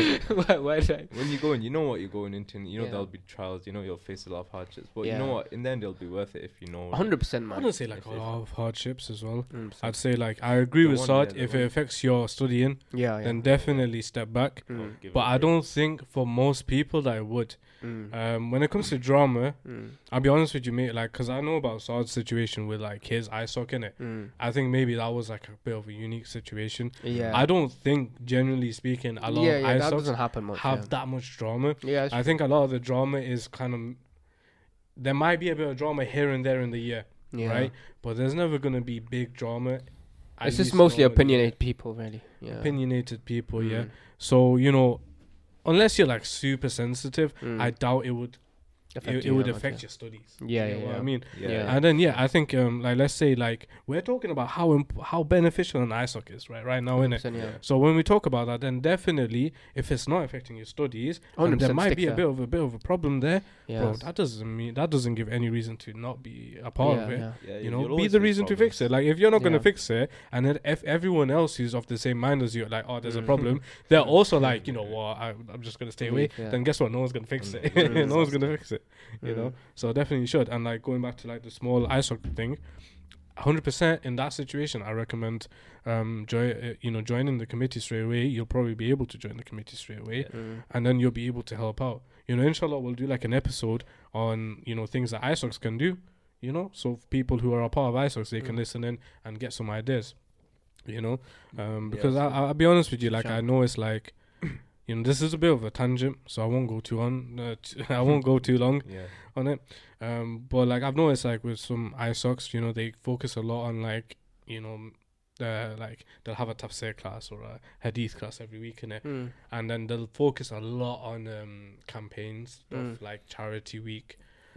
Why did I? When you go in, you know what you're going into. You know there'll be trials. You know you'll face a lot of hardships. But you know what? In the end, it'll be worth it if you know. 100%, man. I don't say like a lot of hardships as well. 100%. I'd say like I agree with Saad. If it affects your studying, then definitely step back. But I don't think for most people that it would. When it comes to drama, I'll be honest with you, mate. Like, cause I know about Saad's situation with like his ISOC in it. I think maybe that was like a bit of a unique situation. I don't think, generally speaking, a lot of ISOCs doesn't happen much, have that much drama. I think a lot of the drama is kind of. There might be a bit of drama here and there in the year, right? But there's never gonna be big drama. It's just mostly opinionated people, really. Opinionated people, So, you know, unless you're like super sensitive, I doubt it would affect your studies. I mean, and then I think like let's say like we're talking about how beneficial an ISOC is right now, innit? So when we talk about that, then definitely if it's not affecting your studies, and there might be a bit of a problem there, bro. That doesn't give any reason to not be a part of it. You know, be the reason to fix it. Like if you're not gonna fix it, and then if everyone else who's of the same mind as you, like, oh, there's a problem, they're also like, you know what, I'm just gonna stay away. Then guess what? No one's gonna fix it. No one's gonna fix it. You know, so definitely should. And like going back to like the small ISOC thing, 100% in that situation, I recommend joining the committee straight away. You'll probably be able to join the committee straight away, and then you'll be able to help out. You know, inshallah, we'll do like an episode on things that ISOCs can do. You know, so people who are a part of ISOCs, they can listen in and get some ideas. You know, because I'll be honest with you, like I know it's like. You know, this is a bit of a tangent, so I won't go too on. I won't go too long on it. But like I've noticed, like with some ISOCs, you know, they focus a lot on like, you know, like they'll have a tafsir class or a hadith class every week in it, and then they'll focus a lot on campaigns of like Charity Week.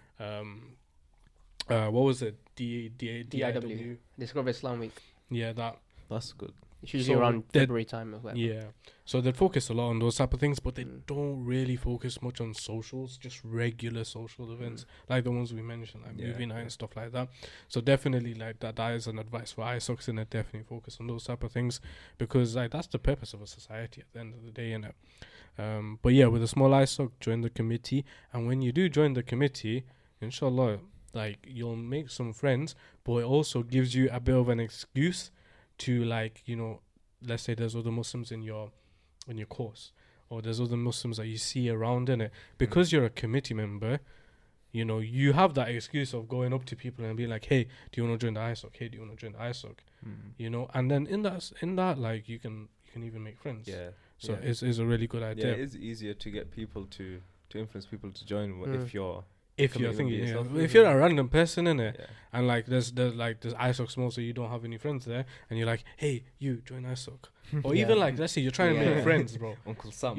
What was it? DIW, Discover Islam Week. Yeah, that's good. It's usually around February time as well. Yeah. So they focus a lot on those type of things, but they don't really focus much on socials, just regular social events, like the ones we mentioned, like movie night and stuff like that. So definitely like that is an advice for ISOCs, and definitely focus on those type of things, because like that's the purpose of a society at the end of the day, innit? But yeah, with a small ISOC, join the committee, and when you do join the committee, inshallah, like you'll make some friends, but it also gives you a bit of an excuse to, like, you know, let's say there's other Muslims in your course, or there's other Muslims that you see around in it, because you're a committee member. You know, you have that excuse of going up to people and being like, hey, do you want to join the ISOC? Hey, do you want to join the ISOC? You know, and then in that like you can even make friends. So it's a really good idea. Yeah, it is easier to get people to influence people to join if you're thinking, if you're a random person in it, and like there's ISOC small, so you don't have any friends there, and you're like, hey, you join ISOC, or even like let's say you're trying to make friends, bro. Uncle Sam,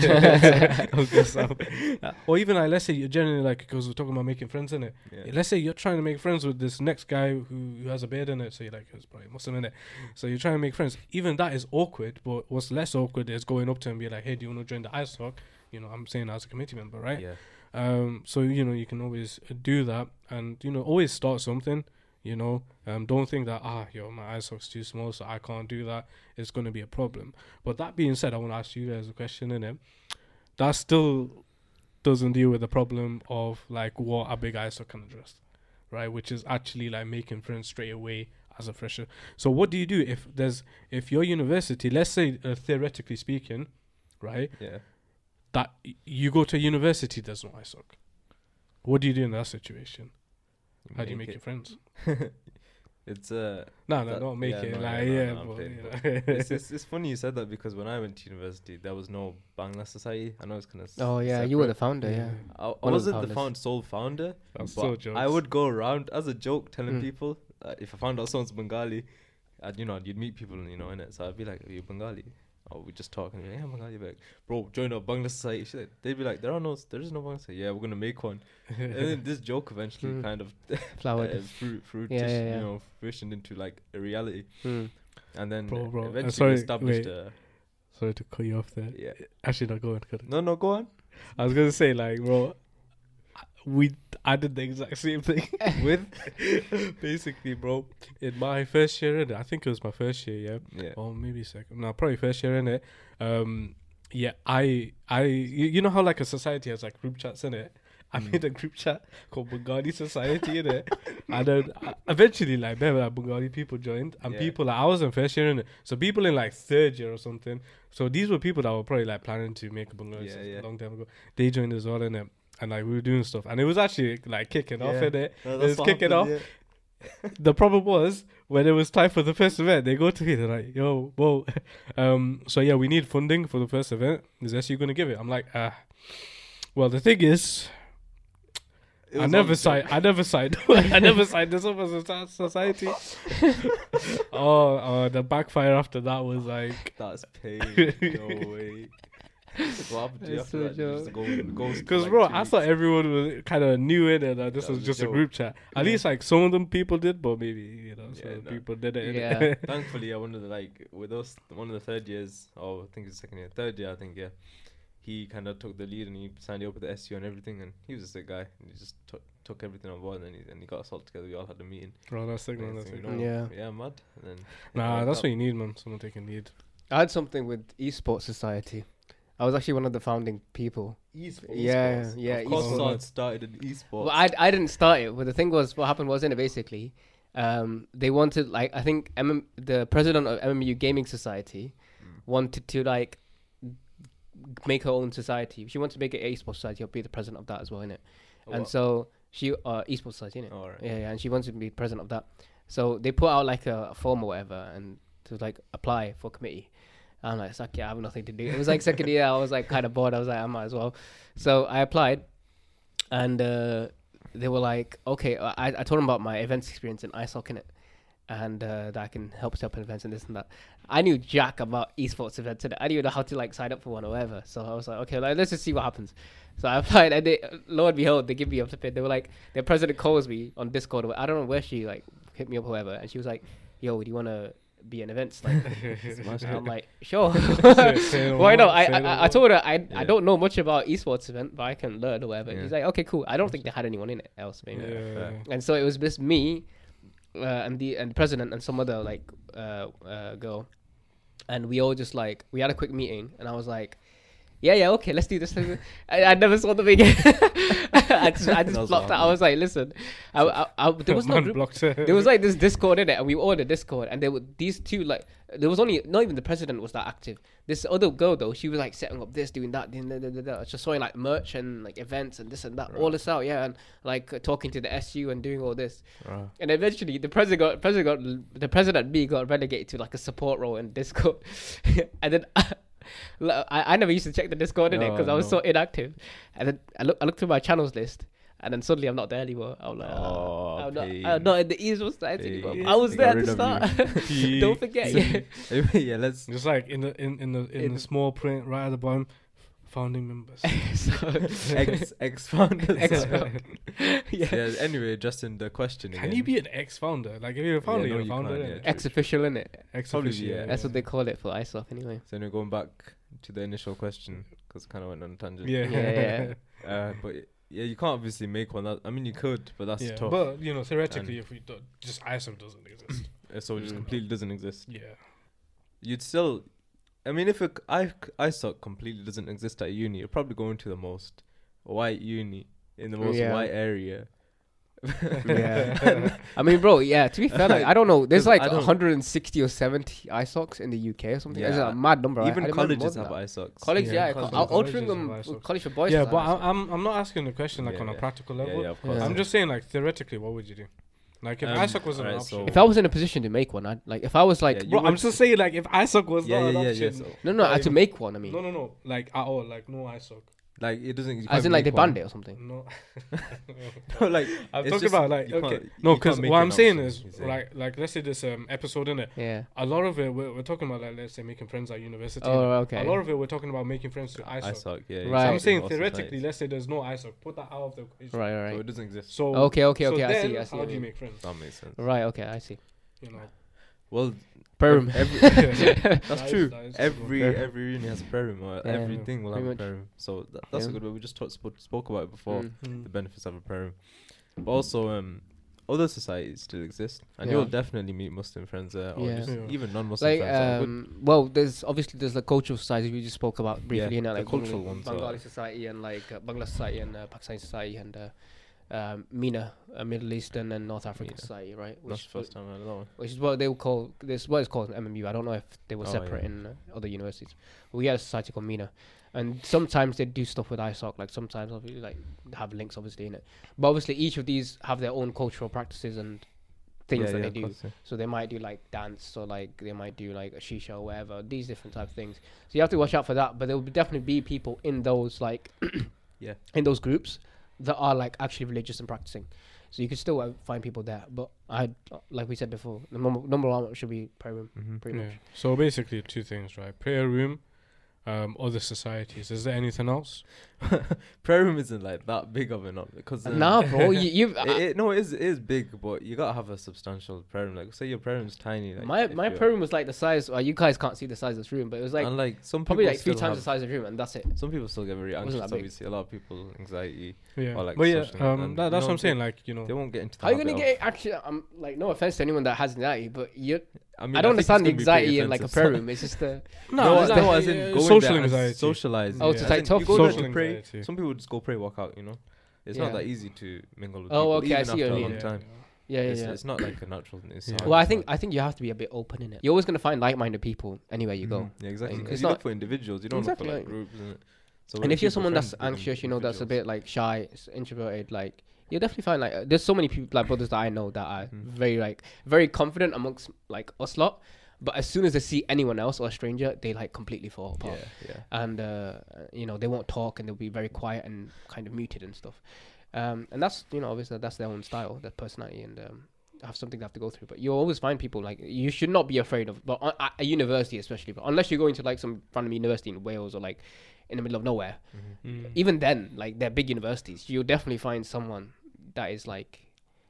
Uncle Sam, or even like let's say you're generally like, because we're talking about making friends in it. Let's say you're trying to make friends with this next guy who has a beard in it, so you're like, it's probably Muslim in it, so you're trying to make friends. Even that is awkward, but what's less awkward is going up to him and be like, hey, do you want to join the ISOC? You know, I'm saying as a committee member, right? So you know, you can always do that, and you know, always start something. You know, don't think that my ISOC's too small, so I can't do that. It's going to be a problem. But that being said, I want to ask you guys a question, innit? That still doesn't deal with the problem of like what a big ISOC can address, right? Which is actually like making friends straight away as a fresher. So what do you do if your university, let's say theoretically speaking, right? That you go to a university, there's no ISOC. What do you do in that situation? How do you make your friends? It's don't make it. It's funny you said that, because when I went to university, there was no Bangla Society. I know it's kind of you were the founder. I wasn't the sole founder, but I would go around as a joke telling people if I found out someone's Bengali, you'd meet people, you know, in it. So I'd be like, are you Bengali? Or we just talk and be like, yeah, Bengali, back, bro, join a Bangla Society. They'd be like, there is no Bangla Society. Yeah, we're gonna make one. And then this joke eventually kind of flowered, fruitioned into like a reality. And then bro. eventually established. Sorry to cut you off there. Yeah. Actually, not go on. No, go on. I was gonna say, like, bro, I did the exact same thing with basically, bro. In my first year in it, I think it was my first year, yeah, or maybe second. No, probably first year in it. Yeah, you know how like a society has like group chats in it. I made a group chat called Bengali Society in it, and then eventually like Bengali people joined, and people like I was in first year in it, so people in like third year or something. So these were people that were probably like planning to make a Bengali a long time ago. They joined as well in it, and like we were doing stuff, and it was actually like kicking off in it. It was kicking off. Yeah. The problem was when it was time for the first event, they go to me, they're like, "Yo, whoa, so yeah, we need funding for the first event. Is SU gonna give it?" I'm like, well, the thing is, I never signed this up as a society. The backfire after that was like, that's pain. No way. What happened to you after that? Just go because bro, I thought everyone was kind of new in it, and this was just a group chat. At least like some of them people did, but maybe people did it. Yeah. Thankfully, I wondered like with us, one of the third years, I think it's second year, third year, I think, he kind of took the lead and he signed up with the SU and everything, and he was a sick guy. He just took everything on board, and he got us all together. We all had a meeting. Bro, that's sick, man. That's sick. Yeah, mad. And then that's what you need, man. Someone taking lead. I had something with Esports Society. I was actually one of the founding people. Esports. Yeah. Of course, Saad started in esports. Well, I didn't start it. But the thing was, what happened was, basically, they wanted, like, I think the president of MMU Gaming Society wanted to, like, make her own society. She wanted to make an esports society. I'll be the president of that as well, innit? And so she esports society, innit? Right. Yeah, and she wanted to be president of that. So they put out like a form or whatever, and to like apply for committee. I'm like, suck it, I have nothing to do. It was like second year, I was like kind of bored. I was like, I might as well. So I applied, and they were like, okay. I told them about my events experience in ISOC, innit? And that I can help set up events and this and that. I knew jack about esports events, and I didn't even know how to like sign up for one or whatever. So I was like, okay, like, let's just see what happens. So I applied, and lo and behold, they give me up to pin. They were like, their president calls me on Discord. I don't know where she like hit me up or whatever, and she was like, "Yo, do you want to be in events?" Like, and I'm like, sure. Why not? I told her I don't know much about esports event, but I can learn or whatever. He's like, okay, cool. I don't think they had anyone in it else, maybe. And so it was just me. And the president and some other like girl, and we all just like we had a quick meeting, and I was like, yeah, okay, let's do this. I never saw them again. I just blocked out. I was like, listen, there was no group. There was like this Discord in it, and we were all in the Discord, and there were these two like there was only not even the president was that active. This other girl though, she was like setting up this, doing that, just showing like merch and like events and this and that, all this out, and like talking to the SU and doing all this. And eventually, the president got relegated to like a support role in Discord, and then. I never used to check the Discord in it because I was so inactive, and then I looked through my channels list, and then suddenly I'm not there anymore. I'm like, I'm not in the esports society anymore. I was there at the start. Don't forget. Yeah, let's just like in the small print right at the bottom. Founding members. Ex-founders. Yeah. Anyway, Justin, the question Can you be an ex-founder? Like, if you're a founder, you're a founder. Ex-official, innit? Ex-official, yeah. That's what they call it for ISOC, anyway. So, anyway, going back to the initial question, because it kind of went on a tangent. Yeah. But, yeah, you can't obviously make one. I mean, you could, but that's tough. But, theoretically, if we don't, just ISOC doesn't exist. So, it just completely doesn't exist. Yeah. You'd still... I mean, if ISOC completely doesn't exist at uni, you're probably going to the most white uni in the most white area. Yeah. I mean, bro, to be fair, like, I don't know. There's like 160 or 70 ISOCs in the UK or something. It's a mad number. Even colleges have ISOCs. Colleges, Altrincham College for Boys. Yeah, but I'm not asking the question like on a practical level. Yeah, of course. I'm just saying, like, theoretically, what would you do? Like, if ISOC was an option. If I was in a position to make one, I'd, like, if I was like... bro, I'm just saying, like, if ISOC was not an option... No, I had to make one, I mean. No. Like, at all. Like, no ISOC. Like, it doesn't... As in, like, they banned it or something? No. No, like... I'm talking about, like, okay. No, because what I'm saying is, like, let's say this episode, innit? Yeah. A lot of it, we're talking about, like, let's say, making friends at university. Oh, okay. A lot of it, we're talking about making friends to ISOC. Yeah. Right. So I'm saying, theoretically, let's say there's no ISOC. Put that out of the equation. Right. So it doesn't exist. So Okay, so I see. how do you make friends? That makes sense. Right, okay, I see. You know. Well, prayer room. That's true. Every uni has a prayer room, or everything will have a prayer room. So that's a good way. We just spoke about it before, the benefits of a prayer room. But also, other societies still exist, and you'll definitely meet Muslim friends there, or just even non-Muslim friends. Well, there's the cultural society we just spoke about briefly, like cultural ones, Bengali society and like Bangla society and Pakistani society and MENA, Middle Eastern and North African society, right? That's the first time I heard that one. Which is what they would call this. What is called MMU. I don't know if they were separate in other universities. But we had a society called MENA, and sometimes they do stuff with ISOC. Like sometimes obviously like have links obviously in it. But obviously each of these have their own cultural practices and things that they do. So they might do like dance, or like they might do like a shisha or whatever. These different type of things. So you have to watch out for that. But there will definitely be people in those like in those groups that are like actually religious and practicing. So you can still find people there. But like we said before, the number one should be prayer room, pretty much. So basically 2 things, right? Prayer room, other societies. Is there anything else? Prayer room isn't like that big of an option because nah, bro. it is big, but you gotta have a substantial prayer room. Like say your prayer room is tiny. Like my prayer room was like the size. You guys can't see the size of this room, but it was like, and like some probably like 3 times the size of the room, and that's it. Some people still get very anxious. Obviously, a lot of people anxiety. Yeah, or like but that's what I'm saying. Like they won't get into. How are you gonna get actually? I'm like, no offense to anyone that has anxiety, but I don't understand the anxiety in like a prayer room. It's just as in going social anxiety, socialize. Oh, it's like tough. Social pray. Some people just go pray, walk out. It's not that easy to mingle with people. Okay, I see after a long time. It's not like a natural. Well, I think you have to be a bit open in it. You're always gonna find like-minded people anywhere you go. Yeah, exactly. Because you look for individuals. You don't look for like groups. So and if you're someone that's anxious, that's a bit like shy, introverted, like you'll definitely find like there's so many people like brothers that I know that are very confident amongst like us lot. But as soon as they see anyone else or a stranger, they like completely fall apart. And they won't talk and they'll be very quiet and kind of muted and stuff. And that's obviously that's their own style, their personality, and have something they have to go through. But you'll always find people like you should not be afraid of. But at a university especially, but unless you're going to like some random university in Wales or like in the middle of nowhere, even then, like they're big universities, you'll definitely find someone that is like,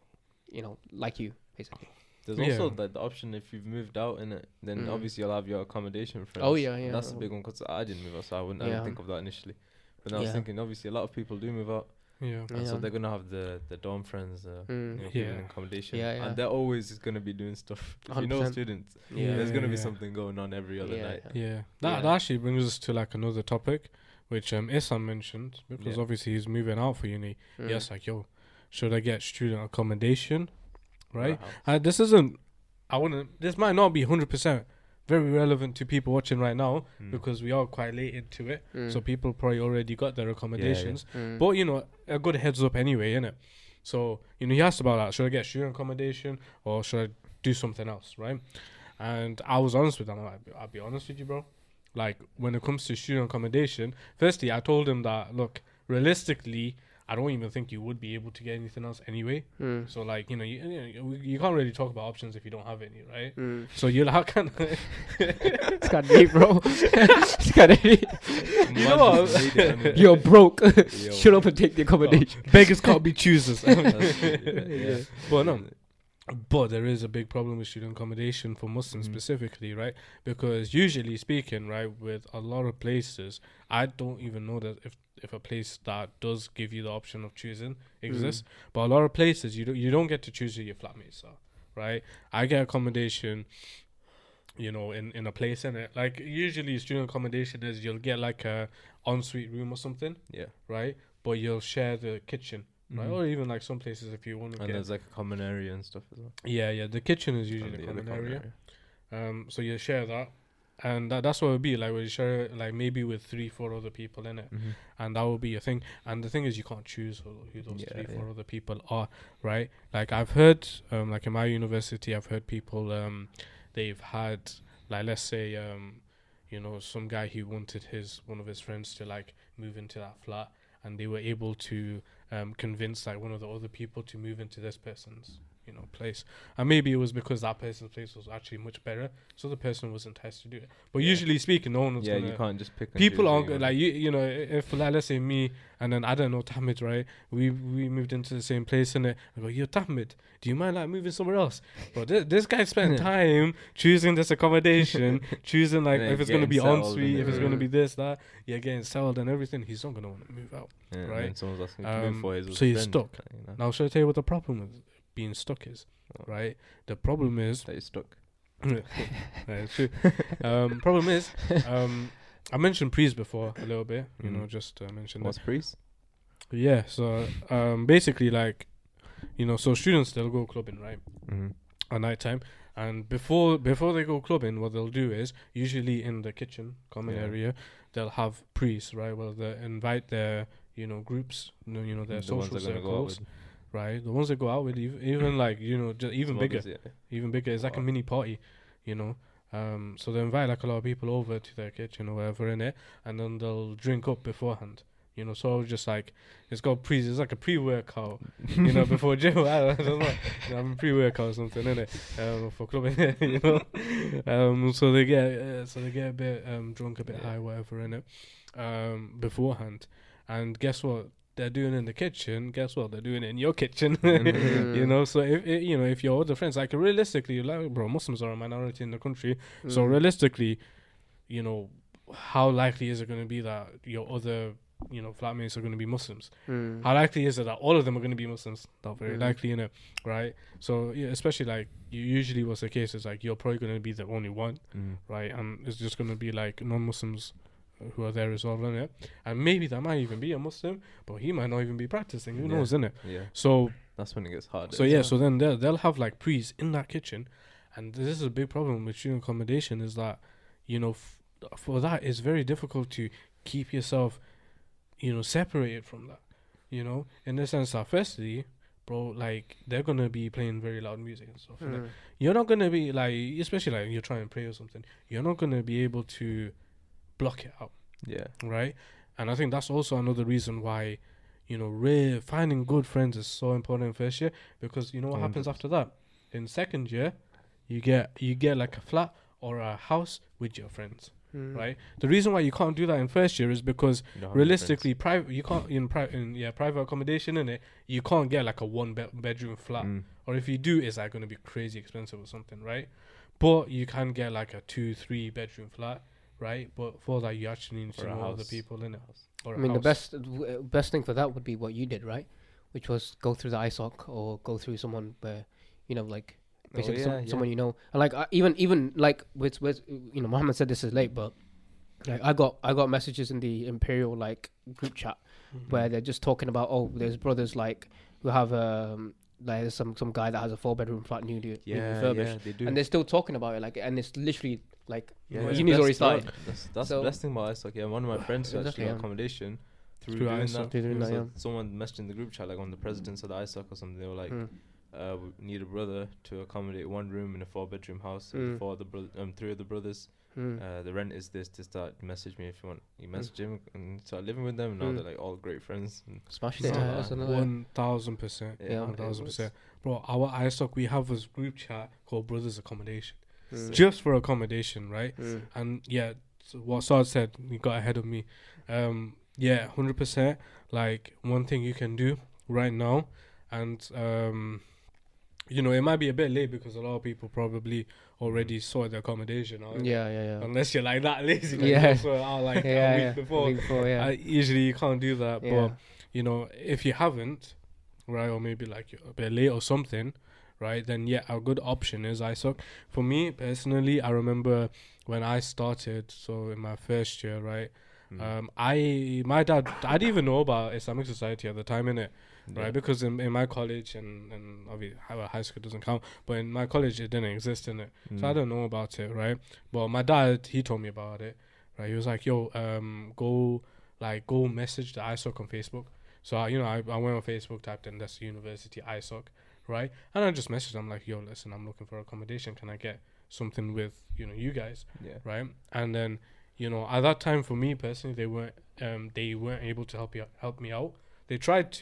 like you basically. There's also the option if you've moved out in it, then obviously you'll have your accommodation friends. Oh yeah. And that's a big one because I didn't move out, so I didn't think of that initially. But now I was thinking, obviously a lot of people do move out. So they're gonna have the dorm friends, giving accommodation, and they're always gonna be doing stuff. If you know students, there's gonna be something going on every other night. That actually brings us to like another topic, which Ihsan mentioned, because obviously he's moving out for uni. Yes, like should I get student accommodation? Right? This might not be 100% very relevant to people watching right now because we are quite late into it. So people probably already got their accommodations. But, a good heads up anyway, innit? So, he asked about that. Should I get student accommodation or should I do something else, right? And I was honest with him. I'll be honest with you, bro. Like, when it comes to student accommodation, firstly, I told him that, look, realistically, I don't even think you would be able to get anything else anyway. So like you can't really talk about options if you don't have any, right? So you'll have kind of it's got deep, bro. It's got deep. You know what? You're broke. Shut up and take the accommodation. Beggars can't be choosers. But there is a big problem with student accommodation for Muslims specifically, right? Because usually speaking, right, with a lot of places, I don't even know that if a place that does give you the option of choosing exists. But a lot of places you don't get to choose who your flatmates are, right? I get accommodation, in a place, in it. Like usually student accommodation is you'll get like a ensuite room or something, right? But you'll share the kitchen. Right? Or even like some places if you want to and there's like a common area and stuff as well. The kitchen is usually a common area. So you share that, and that's what it would be like. We share it, like maybe with 3-4 other people in it, and that will be a thing. And the thing is, you can't choose who those 3-4 other people are, right? Like I've heard, like in my university, I've heard people, they've had like let's say, some guy who wanted one of his friends to like move into that flat, and they were able to convince like one of the other people to move into this person's place. And maybe it was because that person's place was actually much better, so the person was enticed to do it. But usually speaking, no one was gonna, you can't just pick. People aren't like if like, let's say me and then I don't know Tahmid, right? We moved into the same place, and I go, yo Tahmid, do you mind like moving somewhere else? But this guy spent time choosing this accommodation, choosing like if it's gonna be ensuite, if it's gonna be this, that, getting settled and everything. He's not gonna want to move out, right? Someone's asking to move for his so he's stuck. Now, should I tell you what the problem with being stuck is? Right, the problem is that you're stuck. That's true. Problem is, I mentioned prees before a little bit. Just mention what's prees. Yeah, so basically, like, so students, they'll go clubbing, right, at night time, and before they go clubbing, what they'll do is usually in the kitchen common area, they'll have prees, right? Well, they invite their groups, their social circles. Right, the ones that go out with even like just even bigger, It's like a mini party, So they invite like a lot of people over to their kitchen or whatever in it, and then they'll drink up beforehand, So just like it's like a pre-workout, before gym. I don't know, I'm pre-workout or something in it for clubbing, So they get a bit drunk, a bit high, whatever in it, beforehand, and guess what? They're doing in the kitchen, guess what? They're doing it in your kitchen, So if your other friends, like realistically, like bro, Muslims are a minority in the country, so realistically, how likely is it going to be that your other, flatmates are going to be Muslims? How likely is it that all of them are going to be Muslims? Not very likely, right? So especially like usually what's the case is like you're probably going to be the only one, right? And it's just going to be like non-Muslims who are there as well, isn't it? And maybe that might even be a Muslim, but he might not even be practicing. Who knows, isn't it? Yeah. So that's when it gets hard. So so then they'll have like prees in that kitchen, and this is a big problem with student accommodation is that for that it's very difficult to keep yourself separated from that. In the sense that firstly, bro, like they're gonna be playing very loud music and stuff. You're not gonna be like, especially like you're trying to pray or something. You're not gonna be able to block it out. Yeah. Right? And I think that's also another reason why, finding good friends is so important in first year, because what happens after that? In second year, you get like a flat or a house with your friends. Right? The reason why you can't do that in first year is because realistically private accommodation in it, you can't get like a bedroom flat. Or if you do, it's like going to be crazy expensive or something, right? But you can get like a 2-3 bedroom flat. Right, but for that you actually need to know other people in it. I mean, the best thing for that would be what you did, right? Which was go through the ISOC or go through someone where, like basically someone and like even like with Muhammad said this is late, but like I got messages in the Imperial like group chat where they're just talking about there's brothers like who have like there's some guy that has a 4-bedroom flat newly refurbished, they do. And they're still talking about it, like, and it's literally like uni's already started. That's the best thing about ISOC. Yeah, one of my friends actually got accommodation through doing that. Someone messaged in the group chat, like on the presidents of the ISOC or something. They were like, we need a brother to accommodate 1 room in a 4-bedroom house for the 3 of the brothers. The rent is this, that. Message me if you want. You message him and start living with them. Now they're like all great friends. Smash it. 1,000%. 1,000%. Bro, our ISOC, we have this group chat called Brothers Accommodation. Just for accommodation, right? And so what Saad said, he got ahead of me. 100%. Like, one thing you can do right now, and it might be a bit late because a lot of people probably already sorted their accommodation out. Yeah. Unless you're like that lazy, like sort it out like a week before. Usually you can't do that, but if you haven't, right, or maybe like you're a bit late or something, right, then a good option is ISOC. For me personally, I remember when I started, so in my first year, right, my dad, I didn't even know about Islamic Society at the time, innit? Right, because in my college and obviously high school doesn't count, but in my college it didn't exist in it, so I don't know about it, right? But my dad, he told me about it, right? He was like, "Yo, go message the ISOC on Facebook." So I went on Facebook, typed in this university ISOC, right? And I just messaged them like, "Yo, listen, I'm looking for accommodation. Can I get something with you guys?" Right? And then at that time for me personally, they weren't able to help me out. They tried to,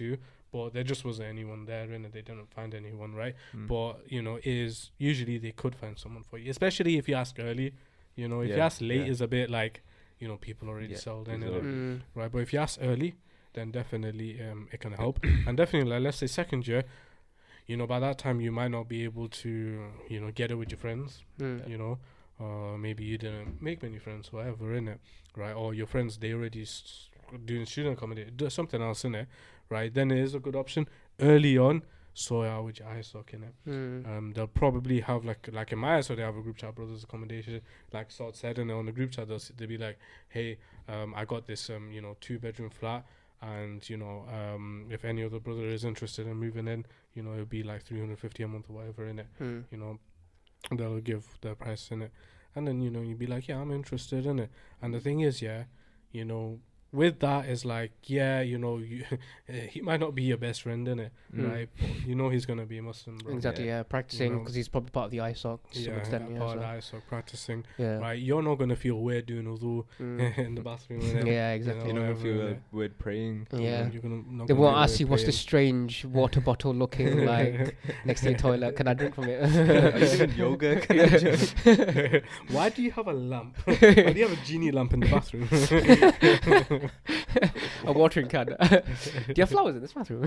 but there just wasn't anyone there, and they didn't find anyone, right? But is usually they could find someone for you, especially if you ask early. If you ask late, is a bit like people already sold in, right? But if you ask early, then definitely it can help. And definitely, like, let's say second year, by that time you might not be able to get it with your friends, maybe you didn't make many friends, whatever, innit, right? Or your friends, they already doing student accommodation, do something else, innit, right? Then it is a good option early on. Sort out with your ISOC, innit. They'll probably have like in my ISOC, they have a group chat, brothers accommodation, like Salt said, and on the group chat they'll be like, hey, I got this 2-bedroom flat, and if any other brother is interested in moving in, it'll be like 350 a month or whatever, innit. They'll give the price in it, and then you'd be like, yeah, I'm interested in it. And the thing is, with that is like, he might not be your best friend, innit, right? But he's gonna be a Muslim, bro. Exactly, practicing, because he's probably part of the ISOC to some extent. Part of the ISOC, practicing, right? You're not gonna feel weird doing wudu in the bathroom, innit? Yeah, exactly. You're not gonna feel weird praying. Yeah, they won't ask you what's the strange water bottle looking like next to your toilet. Can I drink from it? Are you doing yoga? Why do you have a lamp? Why do you have a genie lamp in the bathroom? A watering can. Do you have flowers in this bathroom?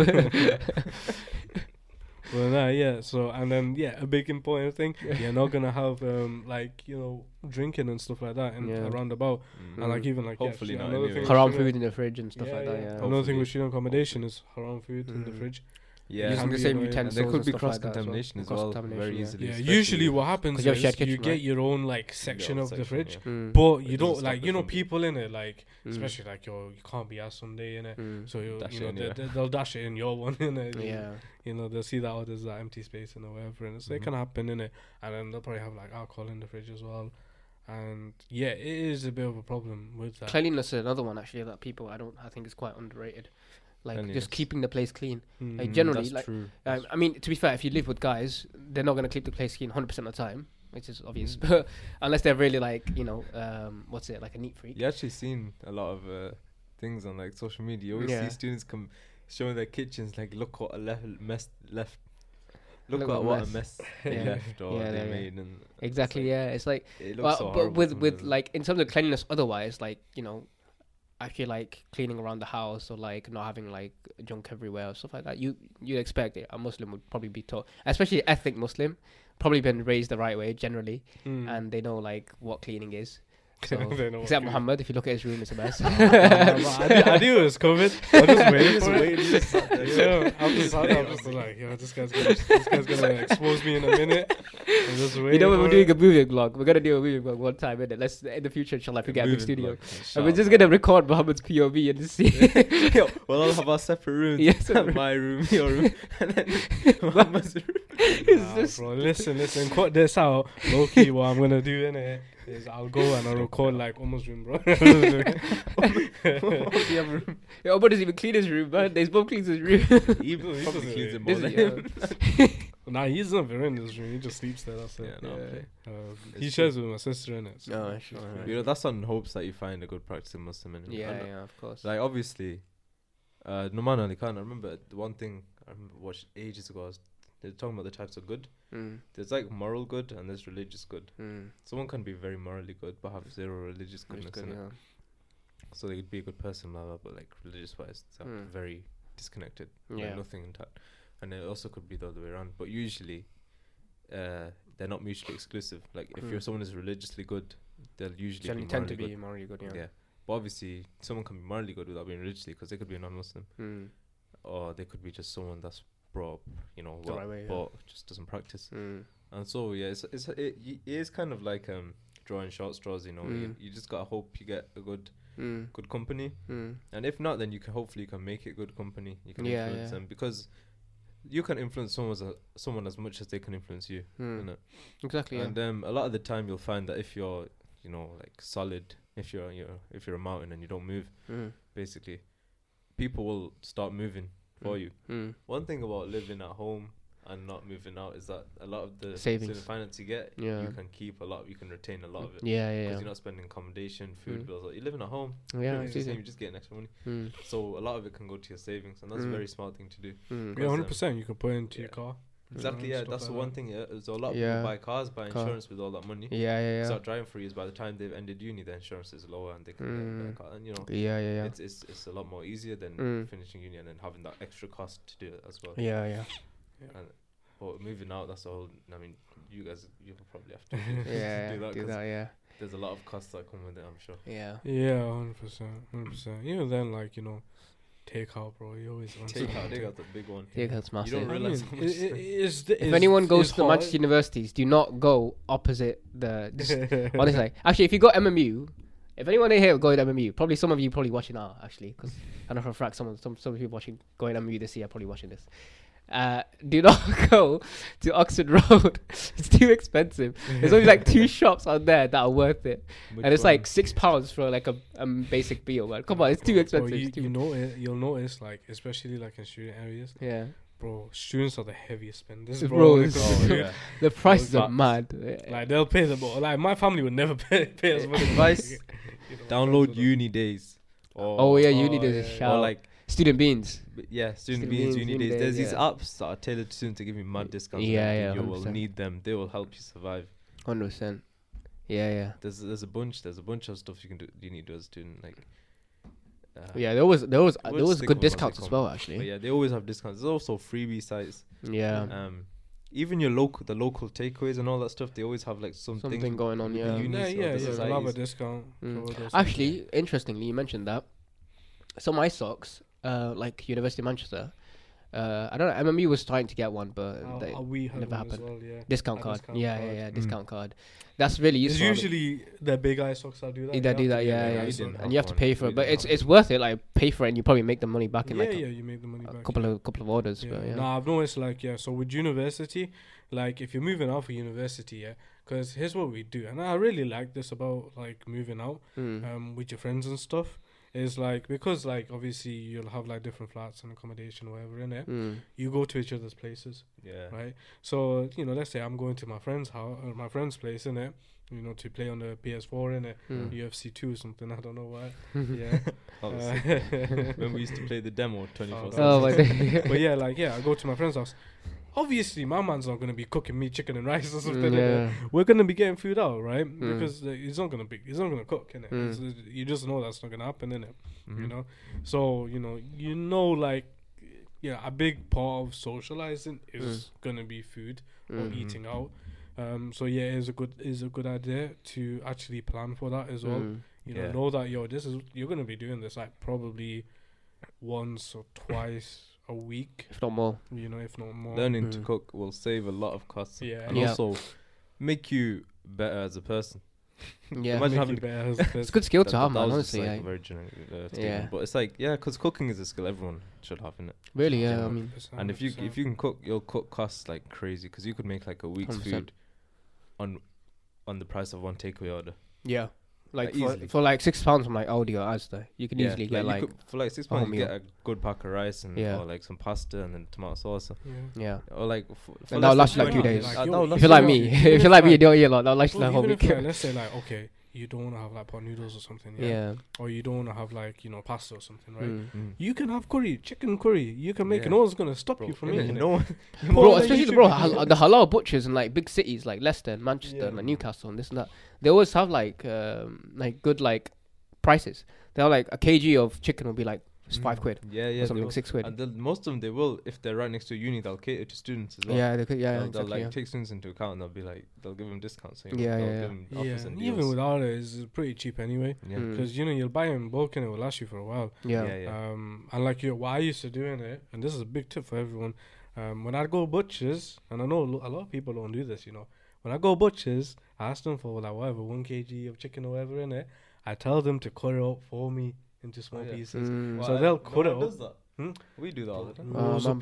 Well, so, and then a big important thing, you're not gonna have drinking and stuff like that around about, and like even like hopefully not haram food in the fridge and stuff like that. Another thing with student accommodation is haram food in the fridge. Yeah, using the same utensils. There could be cross-contamination as well, very easily. Yeah, usually what happens is you get your own like section of the fridge, but you don't like people in it, like especially like you can't be asked someday in it, so they'll dash it in your one in it. They'll see that there's that empty space and whatever, and so it can happen in it, and then they'll probably have like alcohol in the fridge as well. And it is a bit of a problem with that. Cleanliness is another one actually that I think is quite underrated. Like just keeping the place clean. Like generally, like I mean, to be fair, if you live with guys, they're not gonna keep the place clean 100% of the time, which is obvious. But unless they're really like what's it, like a neat freak. You actually seen a lot of things on like social media. You always see students come showing their kitchens, like look what a mess left. Look at what a mess they left or they made, and exactly. It's like it looks so but with like in terms of cleanliness, otherwise, like I feel like cleaning around the house or like not having like junk everywhere or stuff like that. You'd expect it. A Muslim would probably be taught, especially ethnic Muslim, probably been raised the right way generally, and they know like what cleaning is. So, except Muhammad, if you look at his room, it's a mess. I knew it was COVID. I just waited for it. I'm just like, this guy's gonna expose me in a minute. I'm just waiting. When we're doing a movie vlog, we're gonna do a movie vlog one time, innit? Let's in the future, inshallah, if we get a big studio, and we're just gonna record Muhammad's POV and just see. We'll all have our separate rooms. Yes, my room, your room, and then Muhammad's room. Bro, listen, cut this out. Low key, what I'm gonna do innit is I'll go and I'll record like Omar's room, bro. Omar doesn't even clean his room, man. There's both cleans his room. He probably cleans it more than him. Nah, he's never in his room. He just sleeps there. That's it. He shares with my sister in it. So sure. That's on hopes that you find a good practicing Muslim in it. Yeah, of course. Like obviously, Numan Ali Khan. I remember the one thing I watched ages ago. They're talking about the types of good. There's like moral good and there's religious good. Someone can be very morally good but have zero religious goodness in it. So they could be a good person, blah, blah, but like religious wise, they're very disconnected. Like nothing intact. And it also could be the other way around. But usually, they're not mutually exclusive. Like if someone is religiously good, they'll usually tend to be morally good. Yeah. But obviously, someone can be morally good without being religiously, because they could be a non-Muslim, or they could be just someone that's brought up, the right way, but just doesn't practice. And so it is kind of like drawing short straws. You just gotta hope you get a good company, and if not, then you can make it good company. You can influence them, because you can influence someone as much as they can influence you. Exactly. And a lot of the time you'll find that if you're like solid, if you're a mountain and you don't move, basically people will start moving for you. One thing about living at home and not moving out is that a lot of the savings finance you get, you can keep a lot, you can retain a lot of it. Because you're not spending accommodation, food bills. Like, you're living at home. Yeah, it's the same. You're just getting extra money. So a lot of it can go to your savings, and that's a very smart thing to do. Yeah, 100%. You can put it into your car. Exactly, that's the one thing. So a lot of people buy cars, buy insurance with all that money. Start driving for years. By the time they've ended uni, the insurance is lower, and they can get a car. And it's a lot more easier than finishing uni and then having that extra cost to do it as well. But moving out, that's all. I mean, you guys, you probably have to do that. There's a lot of costs that come with it, I'm sure. 100%. Even then, like, you know, takeout, bro. You always want takeout's a big one. Takeout's massive. You don't realize how much if anyone goes to Manchester universities, do not go opposite the. Honestly, actually, if you go MMU, if anyone here going to MMU, probably some of you probably watching now, actually, because I know for a fact some of you watching going to MMU this year are probably watching this. Do not go to Oxford Road. It's too expensive. There's only like 2 shops out there that are worth it, and it's like £6 for like a basic meal. Man, come on, it's too expensive. You'll notice, like, especially like in student areas. Bro, students are the heaviest spenders, bro. The prices are mad. Like, they'll pay the more. Like, my family would never pay as much. Advice: download Uni Days. Uni Days is shout. Or like Student Beans. Student Beans, Uni Days. There's these apps that are tailored to students to give you mad discounts. You will need them. They will help you survive. 100%. There's a bunch of stuff you can do. You need to do as a student. Like, there was good discounts as well, actually. But they always have discounts. There's also freebie sites. Even the local takeaways and all that stuff, they always have like something going on. They'll have a discount. Actually, interestingly, you mentioned that. So my socks, like University of Manchester, I don't know. MMU was trying to get one, but we never happened. Well, discount card. Discount card. That's really useful. It's usually the big eye socks that do that. They do that, and you have to pay for it, but it's worth it. Like, pay for it, and you probably make the money back in you make the money back. Couple of orders. But Nah, I've noticed, like, so with university, like, if you're moving out for university, because here's what we do, and I really like this about like moving out, with your friends and stuff. Is like, because like obviously you'll have like different flats and accommodation or whatever in it. You go to each other's places, right? So, you know, let's say I'm going to my friend's house or my friend's place in it, you know, to play on the PS4 in it, UFC 2 or something. I don't know why. When we used to play the demo 24/7. I go to my friend's house. Obviously, my man's not gonna be cooking me chicken and rice or something. We're gonna be getting food out, right? Because he's not gonna cook, innit? You just know that's not gonna happen, innit? You know, so you know, like, a big part of socializing is gonna be food or eating out. So it is a good idea to actually plan for that as well. Know that you're gonna be doing this like probably once or twice a week, if not more. If not more. Learning to cook will save a lot of costs, and also make you better as a person. Imagine having it's a good skill to have, man. Honestly, like a very generic statement, but it's like because cooking is a skill everyone should have, innit? Really, I mean, and if you can cook, you'll cook costs like crazy because you could make like a week's 100%. Food on the price of one takeaway order. Like for like £6 from like Aldi or Asda, you can easily get like for like £6 you get a good pack of rice and or like some pasta and then tomato sauce. Or like and that'll last you like 2 days. If you're like me, you don't eat a lot. That'll last you like a whole week. Let's say like, okay, you don't want to have like pot noodles or something, or you don't want to have like pasta or something, right? You can have chicken curry. You can make it. No one's gonna stop you from eating it. Bro, especially the halal butchers in like big cities like Leicester and Manchester and like Newcastle and this and that. They always have like good like prices. They're like a kg of chicken will be like £5. Or something, £6. And most of them, they will, if they're right next to a uni, they'll cater to students as well. They'll like take students into account and they'll be like, they'll give them discounts. So, give them offers and deals. Even without it, it's pretty cheap anyway. Because you'll buy it in bulk and it will last you for a while. And like what I used to do in it, and this is a big tip for everyone. When I go butchers, and I know a lot of people don't do this, when I go butchers, I ask them for like whatever 1 kg of chicken or whatever in it. I tell them to cut it up for me into small pieces. So they'll cut it up. We do that all the time.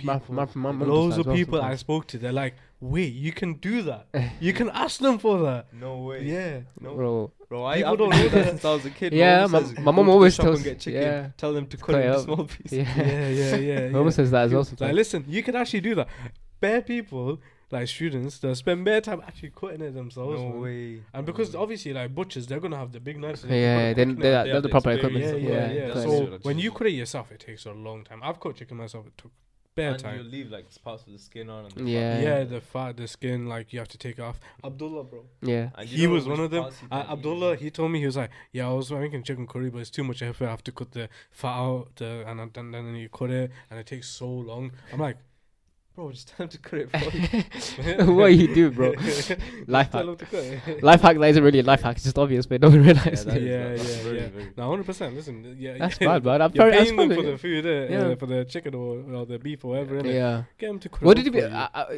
Loads of people I spoke to, they're like, wait, you can do that? You can ask them for that? No way. Yeah. No. Bro, I don't know that since I was a kid. My mum always tells me, tell them to cut it into small pieces. My mum says that as well sometimes. Like, listen, you can actually do that. bare people, like students, that spend bare time actually cutting it themselves. No way. And because obviously, like butchers, they're gonna have the big knives. Yeah, then they have the proper equipment. Yeah. So when you cut it yourself, it takes a long time. I've cut chicken myself. It took bare time. And you leave like parts of the skin on. And the fat, the skin, like you have to take off. Abdullah, bro. Yeah. And he was one of them. Abdullah, he told me, he was like, I was making chicken curry, but it's too much effort. I have to cut the fat out, and then you cut it, and it takes so long. I'm like, bro, it's time to cut it for you. What you do, bro? Life hack. Life hack, that isn't really a life hack. It's just obvious, but no one realizes it. Yeah. No, 100%. Listen, that's bad, man. I'm You're paying them for the food, for the chicken or the beef or whatever. Yeah. Get them to cut what it did you?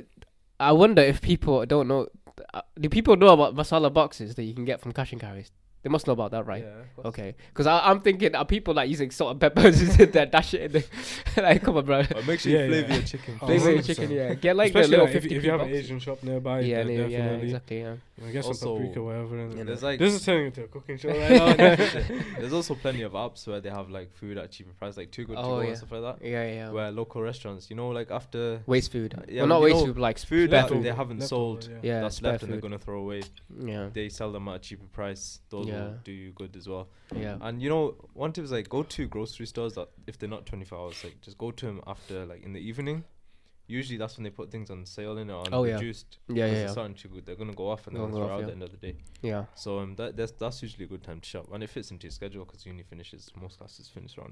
I wonder if people don't know. Do people know about masala boxes that you can get from cash and carries? They must know about that, right? Yeah. Okay. Because I'm thinking, are people like using salt and peppers in there, dash it in there? Like, come on, bro. Or make sure you flavor your chicken. Flavor your chicken, yeah. Get like especially the little like if you have an Asian shop nearby, definitely. Exactly, yeah. Get some paprika, whatever. There's like, this is turning into a cooking show right now. There's also plenty of apps where they have like food at cheaper price, like Too Good to Go and stuff like that. Yeah. Where local restaurants, like after waste food. Well, not waste food, like food that they haven't sold. Yeah, that's left and they're gonna throw away. Yeah. They sell them at a cheaper price. Those will do you good as well. Yeah. And one tip is like go to grocery stores that if they're not 24 hours, like just go to them after like in the evening. Usually that's when they put things on sale in it or reduced. Yeah. It's starting too good. They're gonna go off and they're gonna throw out at the end of the day. Yeah. So that's usually a good time to shop, and it fits into your schedule because uni finishes. Most classes finish around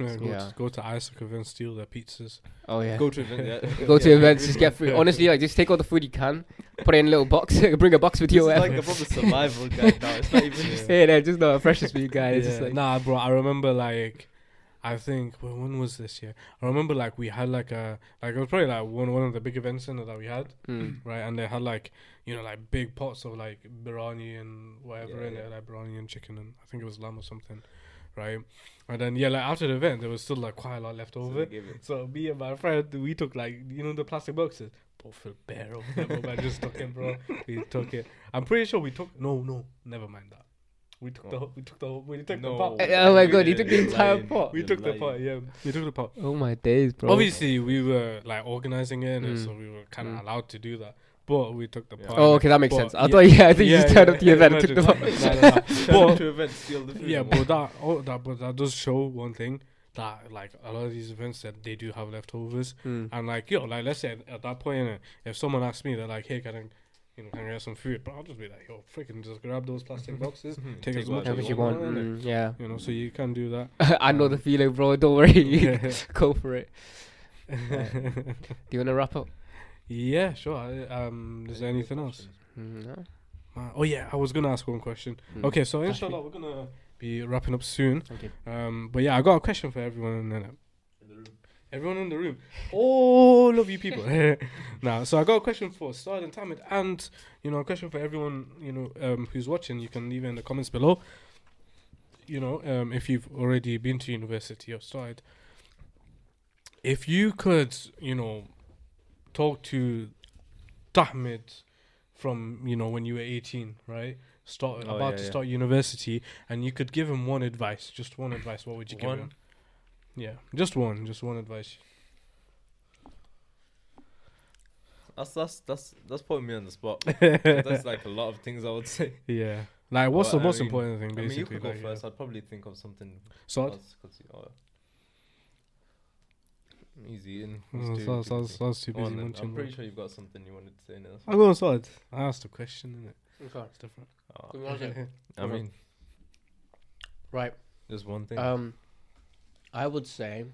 5. Go to Isaac events, steal their pizzas. Oh yeah. Go to events. Go to events, just get food. Honestly, like just take all the food you can, put it in a little box, bring a box with you. It's like a proper survival guide now. It's not even. Yeah, just not a precious food guide. It's just like nah, bro. I remember like. I think when was this year? I remember like we had like it was probably like one of the big events in it that we had, right? And they had like like big pots of like biryani and whatever in it, like biryani and chicken and I think it was lamb or something, right? And then like after the event there was still like quite a lot left over. So me and my friend we took like the plastic boxes, both feel bare over them. I just took it, bro. We took it. I'm pretty sure we took no, never mind that. We took the pot. Oh my god, you took the entire pot. We took the pot, yeah. We took the pot. Oh my days, bro. Obviously, we were like organizing it, so we were kind of allowed to do that. But we took the pot. Oh, okay, that makes sense. I thought, I think you just turned up the event and took the pot. But to event, steal the food. Yeah, but that does show one thing. That like a lot of these events that they do have leftovers, and like let's say at that point, if someone asks me, they're like, "Hey, can I get some food?" But I'll just be like, "Yo, freaking just grab those plastic boxes, take as much as you want." Yeah. So you can do that. I know the feeling, bro. Don't worry. Go for it. Do you want to wrap up? Yeah, sure. Is there anything else? No. Oh yeah, I was gonna ask one question. Okay, so inshallah we're gonna be wrapping up soon. Okay. But yeah, I got a question for everyone in the room. Everyone in the room. All of you people. Now, so I got a question for Saad and Tamid, and a question for everyone who's watching. You can leave it in the comments below. If you've already been to university or started, if you could talk to Tahmid from when you were 18, right? To start university, and you could give him one advice, just one advice. What would you give him? Yeah, just one advice. That's putting me on the spot. That's like a lot of things I would say. Yeah, like what's the most important thing? Basically, you could go first. I'd probably think of something. So easy in. Sounds too busy munching. I'm pretty sure you've got something you wanted to say now. I'm going Saad. I asked a question, innit? Okay. It's different. I mean, right. There's one thing. I would say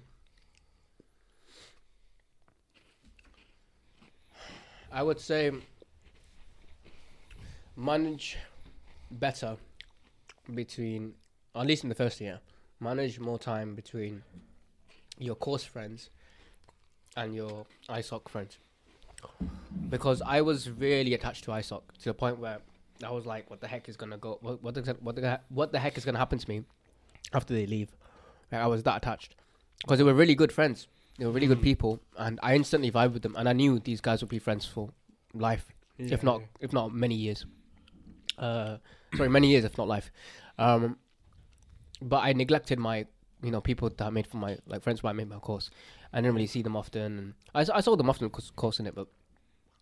manage better between, at least in the first year, manage more time between your course friends and your ISOC friends. Because I was really attached to ISOC to the point where I was like, what the heck is gonna go? What the heck is gonna happen to me after they leave? Like, I was that attached because they were really good friends. They were really good people, and I instantly vibed with them. And I knew these guys would be friends for life, if not many years. Many years, if not life. But I neglected my, people that I made for my friends who I made my course. I didn't really see them often. And I saw them often, of course, in it, but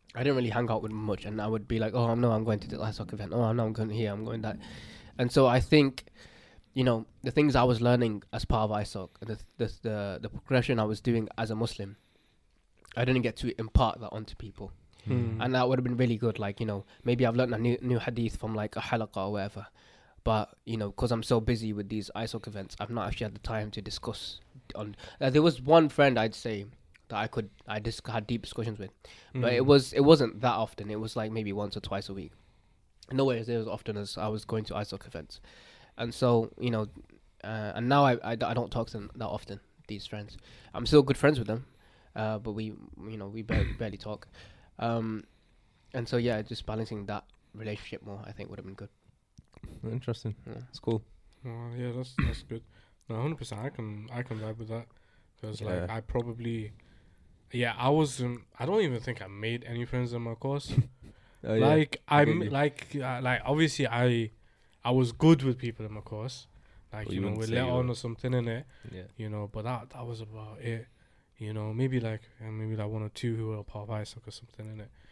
I didn't really hang out with much, and I would be like, oh no, I'm going to the ISOC event. Oh no, I'm going here. I'm going that. And so I think, you know, the things I was learning as part of ISOC, the progression I was doing as a Muslim, I didn't get to impart that onto people. And that would have been really good. Like, you know, maybe I've learned a new hadith from like a halaqah or whatever. But, you know, because I'm so busy with these ISOC events, I've not actually had the time to discuss on. There was one friend, I'd say, that I just had deep discussions with. But it wasn't that often. It was like maybe once or twice a week. Nowhere as often as I was going to ISOC events. And so, you know, and now I don't talk to them that often, these friends. I'm still good friends with them, but we barely talk. And so, yeah, just balancing that relationship more, I think, would have been good. Interesting. It's cool. Yeah, that's good. No, 100%. I can vibe with that, because like I probably, I don't even think I made any friends in my course. Like obviously I was good with people in my course, like well, you know, we let on or something in it, you know, but that was about it, you know. Maybe like one or two who were part of ISOC or something in it.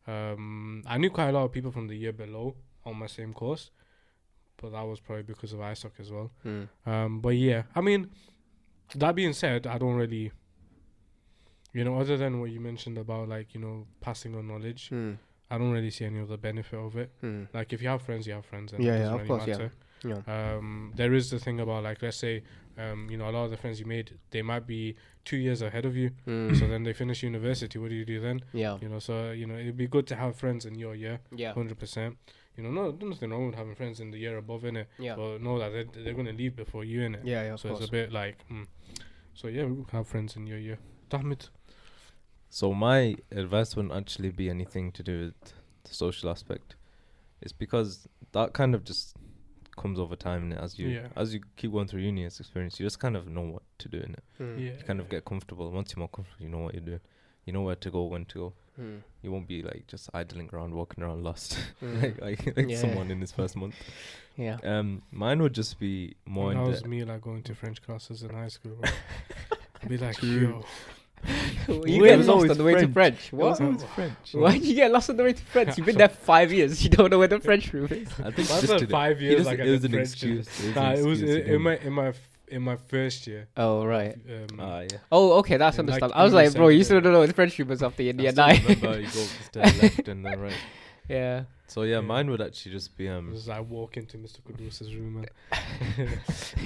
I knew quite a lot of people from the year below on my same course, but that was probably because of ISOC as well. But yeah, I mean, that being said, I don't really, you know, other than what you mentioned about like, you know, passing on knowledge, I don't really see any other benefit of it. Like, if you have friends, you have friends, and it doesn't really matter. There is the thing about, like, let's say, you know, a lot of the friends you made, they might be 2 years ahead of you. So then they finish university. What do you do then? You know, so, you know, it'd be good to have friends in your year. 100%. You know, nothing wrong with having friends in the year above, innit? But know that they're going to leave before you, innit? So it's a bit like, So yeah, we have friends in your year. Damn it. So my advice wouldn't actually be anything to do with the social aspect. It's because that kind of just comes over time, and as you keep going through uni experience, you just kind of know what to do in it. You kind of get comfortable. Once you're more comfortable, you know what you're doing. You know where to go, when to go. You won't be like just idling around, walking around lost, like someone in his first month. Mine would just be more. That was me, like going to French classes in high school. I'd be like, yo. You get lost on the way to French. What? French. Why did you get lost on the way to French? You've been there for 5 years. You don't know where the French room is. I think that's like 5 years. Like, it was an excuse. It was in my first year. Oh right. Yeah. Oh okay, that's understandable. Like, I was like, bro, you still don't know what the French room is after year 9. Remember, you go to the left and the right. Yeah. So yeah, mine would actually just be Just I walk into Mr. Kudus's room, man.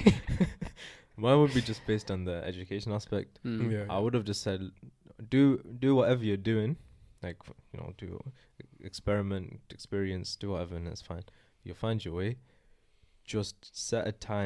Mine would be just based on the education aspect. I would have just said, do whatever you're doing, like, you know, do experiment, experience, do whatever, and it's fine. You'll find your way. Just set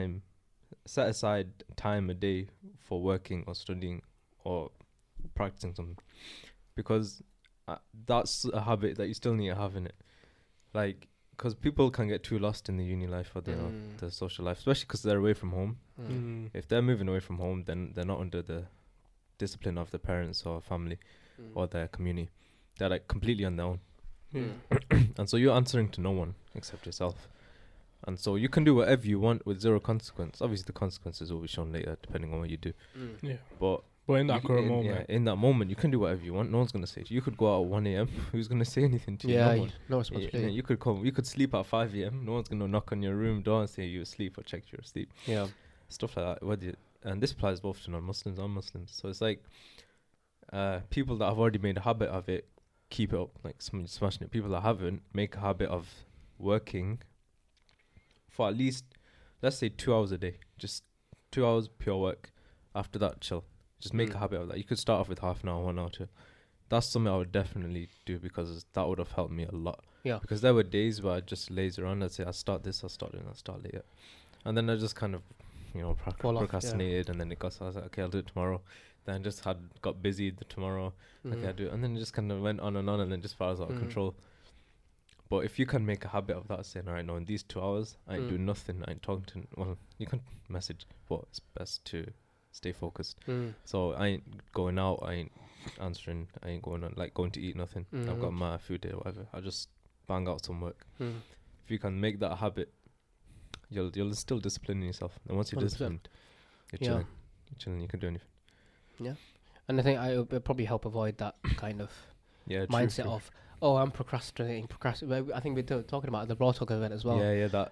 aside time a day for working or studying or practicing something, because that's a habit that you still need to have in it. Like, because people can get too lost in the uni life or the social life, especially because they're away from home. If they're moving away from home, then they're not under the discipline of their parents or family or their community. They're like completely on their own. And so you're answering to no one except yourself. And so you can do whatever you want with zero consequence. Obviously, the consequences will be shown later, depending on what you do. But in that current moment, in that moment, you can do whatever you want. No one's gonna say to you. You could go out at 1 a.m. Who's gonna say anything to you? No responsibility. You could come. You could sleep at 5 a.m. No one's gonna knock on your room door and say you're asleep or check you're asleep. Stuff like that. And this applies both to non-Muslims and Muslims. So it's like people that have already made a habit of it, keep it up. Like smashing it. People that haven't, make a habit of working for at least, let's say, 2 hours a day. Just 2 hours pure work. After that, chill. Just make a habit of that. You could start off with half an hour, 1 hour, 2. That's something I would definitely do, because that would have helped me a lot. Because there were days where I just lazy around. I'd say, I'll start this, I'll start later. And then I just kind of, you know, procrastinated, and then I was like, okay, I'll do it tomorrow. Then just got busy tomorrow. Okay, I'll do it. And then it just kind of went on, and then just felt out of control. But if you can make a habit of that, saying, all right, no, in these 2 hours, I ain't doing nothing, I ain't talking to, well, you can message, but it's best to stay focused. So I ain't going out, I ain't answering, I ain't going on, like, going to eat nothing. I've got my food day or whatever. I'll just bang out some work. If you can make that a habit, you'll still discipline yourself. And once you're 100%. Disciplined, you're chilling. You're chilling, you can do anything. And I think it'll probably help avoid that kind of, mindset of, oh, I'm procrastinating. I think we're talking about the Raw Talk event as well.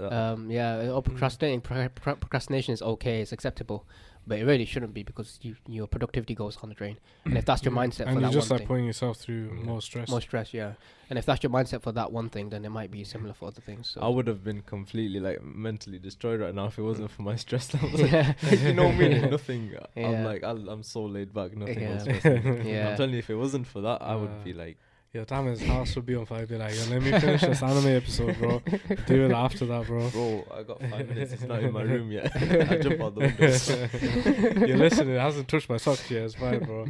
Procrastination is okay, it's acceptable, but it really shouldn't be, because your productivity goes on the drain. And if that's your mindset and for you're that just one like putting yourself through more stress. Yeah. And if that's your mindset for that one thing, then it might be similar for other things. So I would have been completely like mentally destroyed right now if it wasn't for my stress levels. You know me, nothing. I'm so laid back, nothing else. I'm telling you, if it wasn't for that, I would be like, yeah, damn, his house would be on fire. I'd be like, yo, let me finish this anime episode, bro. Do it after that, bro. Bro, I got 5 minutes. It's not in my room yet. I jump out the window. You're listening. It hasn't touched my socks yet. It's fine, bro.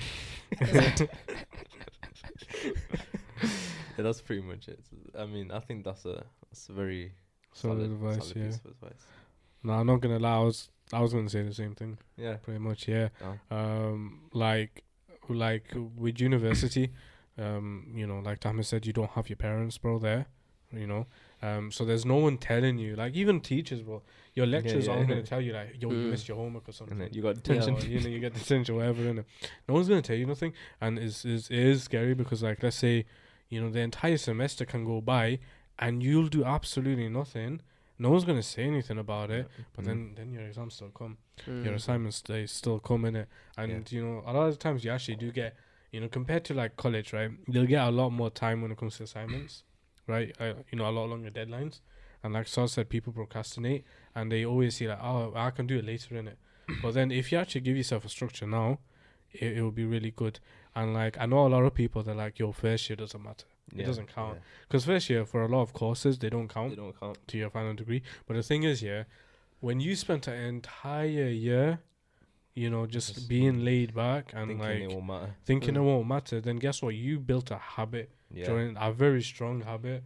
Yeah, that's pretty much it. I mean, I think that's a very solid advice. Piece of advice. No, I'm not gonna lie. I was gonna say the same thing. Yeah, pretty much. Yeah. Oh. Like with university. Like Thomas said, you don't have your parents, bro, there, so there's no one telling you, like, even teachers, bro, your lecturers aren't going to tell you, like, yo, you missed your homework or something. And then you got detention. You get detention, whatever, innit? No one's going to tell you nothing, and it is scary, because, like, let's say, the entire semester can go by, and you'll do absolutely nothing. No one's going to say anything about it, but then your exams still come. Your assignments, they still come, innit? And, a lot of times you actually do get, compared to like college, right? You'll get a lot more time when it comes to assignments, right? A lot longer deadlines. And like Saul said, people procrastinate and they always see like, oh, I can do it later, innit? But then if you actually give yourself a structure now, it will be really good. And like, I know a lot of people that like, your first year doesn't matter. It doesn't count. Because first year, for a lot of courses, they don't count to your final degree. But the thing is, when you spent an entire year just being laid back and thinking it won't matter, then guess what? You built a habit, a very strong habit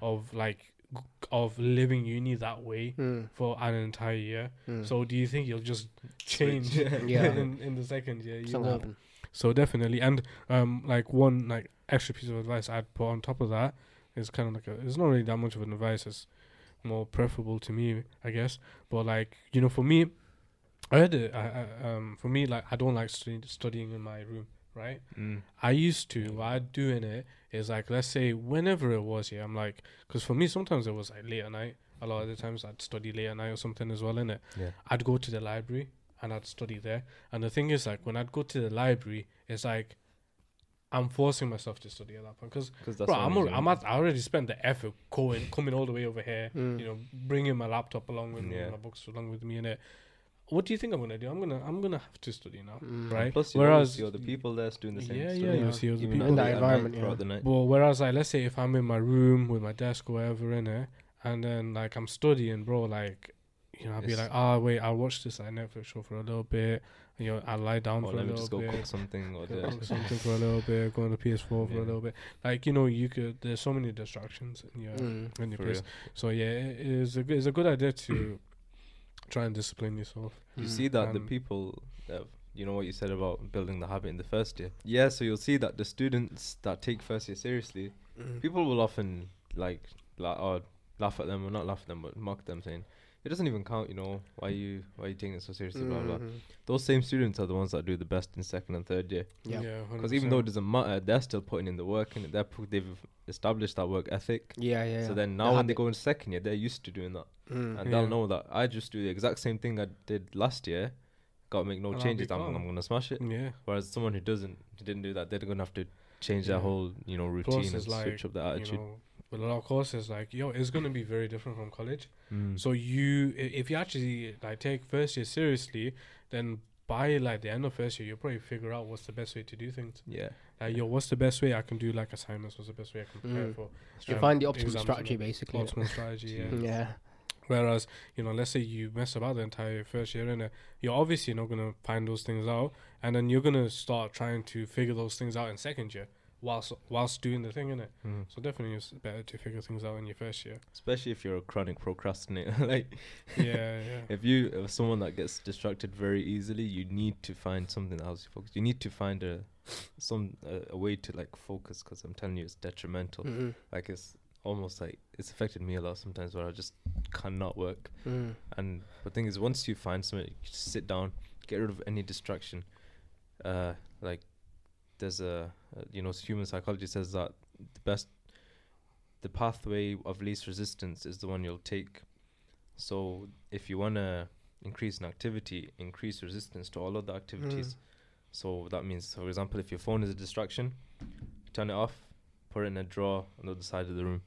of living uni that way for an entire year. So do you think you'll just change in the second year? You won't. So definitely. And one extra piece of advice I'd put on top of that is kind of like it's not really that much of an advice. It's more preferable to me, I guess. But for me, I don't like studying in my room, right? I used to. What I'd do in it is like, let's say whenever it was, I'm like, because for me sometimes it was like late at night. A lot of the times I'd study late at night or something as well, innit? Yeah. I'd go to the library and I'd study there. And the thing is, like, when I'd go to the library, it's like I'm forcing myself to study at that point, because I already spent the effort coming all the way over here, bringing my laptop along with me, my books along with me, innit? What do you think I'm gonna do? I'm gonna have to study now, right? Plus, you see other people there doing the same. You see other people in that environment throughout the night. But whereas, like, let's say if I'm in my room with my desk or whatever in it, and then like I'm studying, bro, like, I'll be like, wait, I'll watch this Netflix show for a little bit. I'll lie down for a little bit. Just go cook something or cook something for a little bit. Go on the PS4 for a little bit. Like, you could. There's so many distractions in your place. Real. So it's a good idea to try and discipline yourself. You see that the people, what you said about building the habit in the first year. Yeah, so you'll see that the students that take first year seriously, people will often laugh at them, or not laugh at them, but mock them, saying, it doesn't even count, why are you taking it so seriously, blah, blah. Those same students are the ones that do the best in second and third year. Yeah. Because even though it doesn't matter, they're still putting in the work, and they've established that work ethic. Yeah. So then now when they go in second year, they're used to doing that. And they'll know that I just do the exact same thing I did last year, got to make no changes, I'm going to smash it. Yeah. Whereas someone who didn't do that, they're going to have to change their whole, routine and switch up their attitude. With a lot of courses, like, it's going to be very different from college. So if you actually take first year seriously, then by the end of first year, you'll probably figure out what's the best way to do things. Yeah. What's the best way I can do assignments? What's the best way I can prepare for? You find the optimal strategy, basically. Optimal strategy, yeah. Yeah. Whereas, let's say you mess about the entire first year, and you're obviously not going to find those things out, and then you're going to start trying to figure those things out in second year. Whilst doing the thing, innit? So definitely it's better to figure things out in your first year. Especially if you're a chronic procrastinator. If someone that gets distracted very easily, you need to find something else to focus. You need to find a way to focus, because I'm telling you, it's detrimental. It's almost it's affected me a lot sometimes, where I just cannot work. And the thing is, once you find something, you just sit down, get rid of any distraction. there's human psychology says that the pathway of least resistance is the one you'll take. So if you want to increase an activity, increase resistance to all other activities. So that means, for example, if your phone is a distraction, turn it off, put it in a drawer on the other side of the room.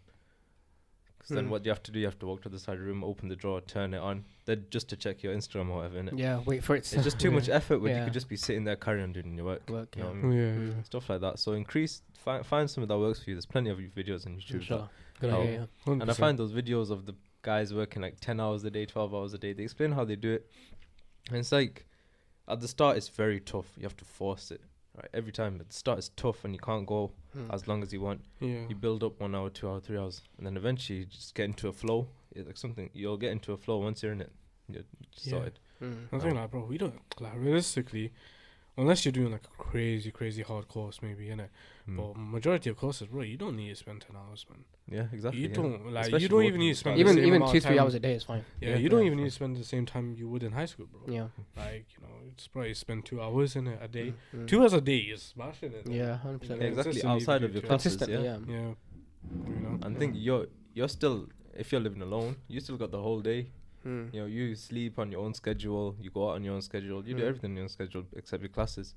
Because then what you have to do, you have to walk to the side of the room, open the drawer, turn it on, then just to check your Instagram or whatever, innit? Yeah, wait for it. It's just too much effort when you could just be sitting there carrying on doing your work. You know what I mean? Stuff like that. So find something that works for you. There's plenty of videos on YouTube. Sure. Good idea. And I find those videos of the guys working like 10 hours a day, 12 hours a day. They explain how they do it. And it's like, at the start, it's very tough. You have to force it. Right, every time at the start it's tough and you can't go as long as you want. You build up 1 hour, 2 hours, 3 hours, and then eventually you just get into a flow. It's like something you'll get into a flow once you're in it. You're started. I think like, bro, we don't like realistically, unless you're doing like a crazy hard course, maybe, innit? But majority of courses, bro, you don't need to spend 10 hours, man. Yeah, exactly. You don't like. Especially you don't even need to spend even 2-3 hours a day is fine. Yeah, you don't even need to spend the same time you would in high school, bro. Yeah, like it's probably spend 2 hours in it a day. 2 hours a day is smashing it. Yeah, 100%. Yeah, exactly. Outside of your classes, yeah. You know, and think you're still, if you're living alone, you still got the whole day. You know, you sleep on your own schedule, you go out on your own schedule, you do everything on your own schedule except your classes.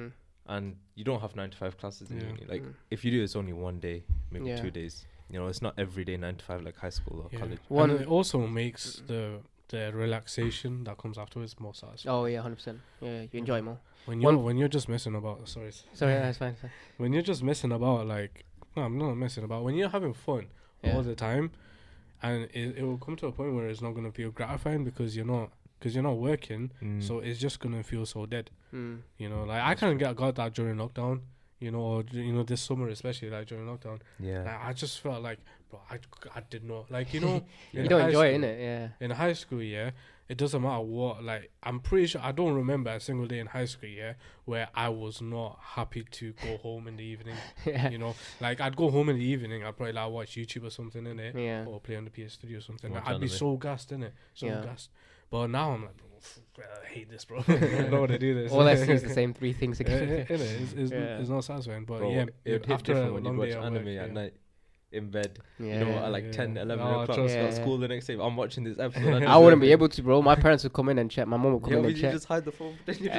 And you don't have 9 to 5 classes in uni. Like if you do, it's only 1 day, maybe 2 days. You know, it's not every day 9 to 5 like high school or college. And it also makes the relaxation that comes afterwards more satisfying. Oh yeah, 100%. Yeah, you enjoy more. When you're just messing about. Sorry, that's fine. When you're just messing about, like, no, I'm not messing about. When you're having fun all the time, and it will come to a point where it's not gonna feel gratifying because you're not working, so it's just gonna feel so dead. You know, like I kind of got that during lockdown. You know, or this summer especially, like during lockdown. Yeah, like, I just felt like, bro, I did not like, you know. You don't enjoy it, innit? Yeah. In high school, it doesn't matter what. Like, I'm pretty sure I don't remember a single day in high school, where I was not happy to go home in the evening. You know, like I'd go home in the evening, I'd probably like watch YouTube or something in it, or play on the PS3 or something. Like, I'd be so gassed in it, gassed. But now I'm like, bro, I hate this, bro. I don't want to do this. All I see is the same 3 things again. It's not satisfying, but bro, after a when you watch anime at night in bed, you know, at like 10, 11 o'clock, got school the next day. I'm watching this episode. I wouldn't be able to, bro. My parents would come in and check. My mom would come in and check. You just hide the phone.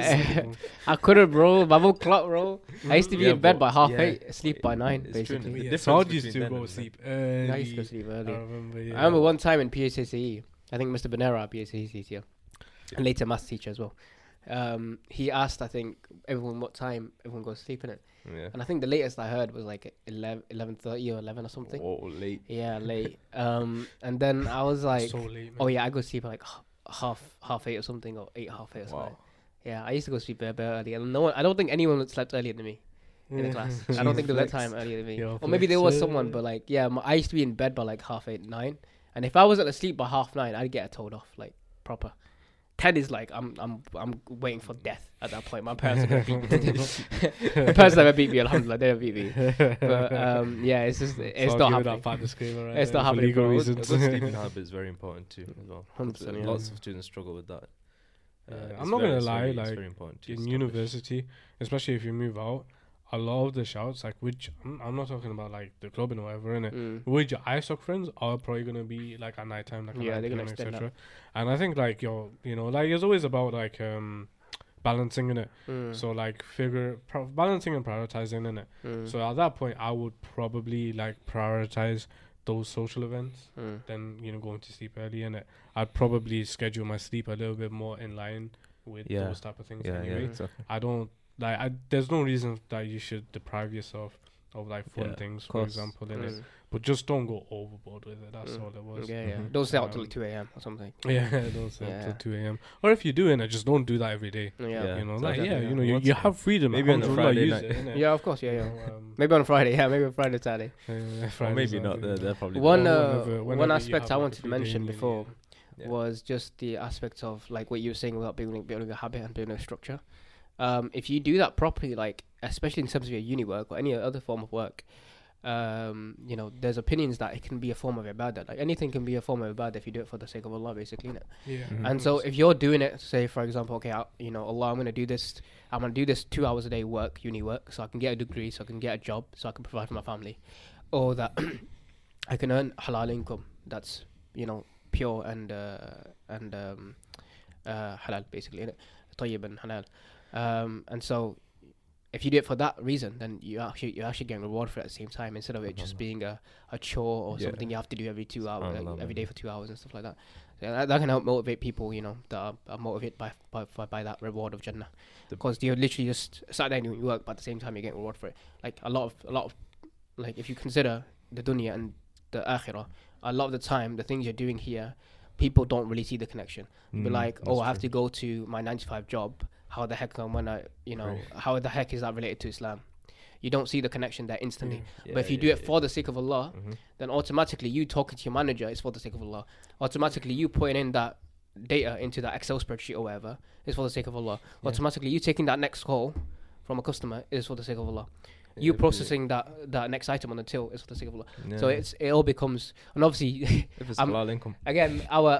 I couldn't, bro. My mom clock, bro. I used to be in bed by 8:30, sleep by 9, basically. So I used to go sleep early. I used to go sleep early. I remember one time in PHCE, I think Mr. Benera, PHCE teacher, and later maths teacher as well. He asked, I think, everyone what time everyone goes to sleep in it. And I think the latest I heard was like 11:30 or 11 or something. Oh, late. Yeah, late. And then I was like, so late, man. Oh yeah, I go to sleep at like half 8 or something, or 8, half 8 or something. Wow. Yeah, I used to go to sleep a bit early, and I don't think anyone slept earlier than me in the class. I don't think there was that time earlier than me. Or maybe there was someone, but like, I used to be in bed by like 8:30, 9. And if I wasn't asleep by 9:30, I'd get told off like proper. 10 is like I'm waiting for death at that point. My parents are gonna beat me. The parents never beat me, alhamdulillah, they don't beat me. But it's just it's not happening. Right, it's not happening for reasons. Good sleeping habit is very important too as well. 100%, Lots of students struggle with that. I'm not gonna lie, like in university, especially if you move out, a lot of the shouts, like, which I'm not talking about like the clubbing or whatever, innit? Which your iSoc friends are probably gonna be like at night time, like they're gonna extend that. And I think like like it's always about like balancing in it. So like balancing and prioritizing in it. So at that point, I would probably like prioritize those social events than going to sleep early in it. I'd probably schedule my sleep a little bit more in line with those type of things anyway. Exactly. I don't there's no reason that you should deprive yourself of like fun things, for example, in it. But just don't go overboard with it. That's all it was. Don't stay out till 2 a.m. or something. Don't stay out till 2 a.m. Or if you do it, just don't do that every day. You have freedom. Maybe on a Friday night. Of course, maybe on Friday. Maybe on Friday, Saturday. Or maybe not. They're probably one aspect I wanted to mention before was just the aspect of like what you were saying about building a habit and building a structure. If you do that properly, like especially in terms of your uni work or any other form of work, there's opinions that it can be a form of ibadah. Like anything can be a form of ibadah if you do it for the sake of Allah, basically, innit? Yeah. And so if you're doing it, say for example, okay, Allah, I'm going to do this. I'm going to do this 2 hours a day uni work, so I can get a degree, so I can get a job, so I can provide for my family, or that I can earn halal income that's pure and halal, basically, innit? Tayyib and halal. And so if you do it for that reason, then you're actually getting reward for it at the same time, instead of it just being a chore or something you have to do every 2 hours, every day for 2 hours and stuff like that. So that can help motivate people, that are motivated by that reward of Jannah, because you're literally just sat there doing work, but at the same time you're getting reward for it. Like a lot of like, if you consider the dunya and the akhirah, a lot of the time the things you're doing here, people don't really see the connection. Be like, I have to go to my 9 to 5 job. How the heck how the heck is that related to Islam? You don't see the connection there instantly. But if you do it for the sake of Allah, then automatically you talking to your manager is for the sake of Allah. Automatically you putting in that data into that Excel spreadsheet or whatever is for the sake of Allah. Automatically you taking that next call from a customer is for the sake of Allah. You processing that next item on the till is for the sake of Allah. So it all becomes, and obviously if it's halal income. Again, our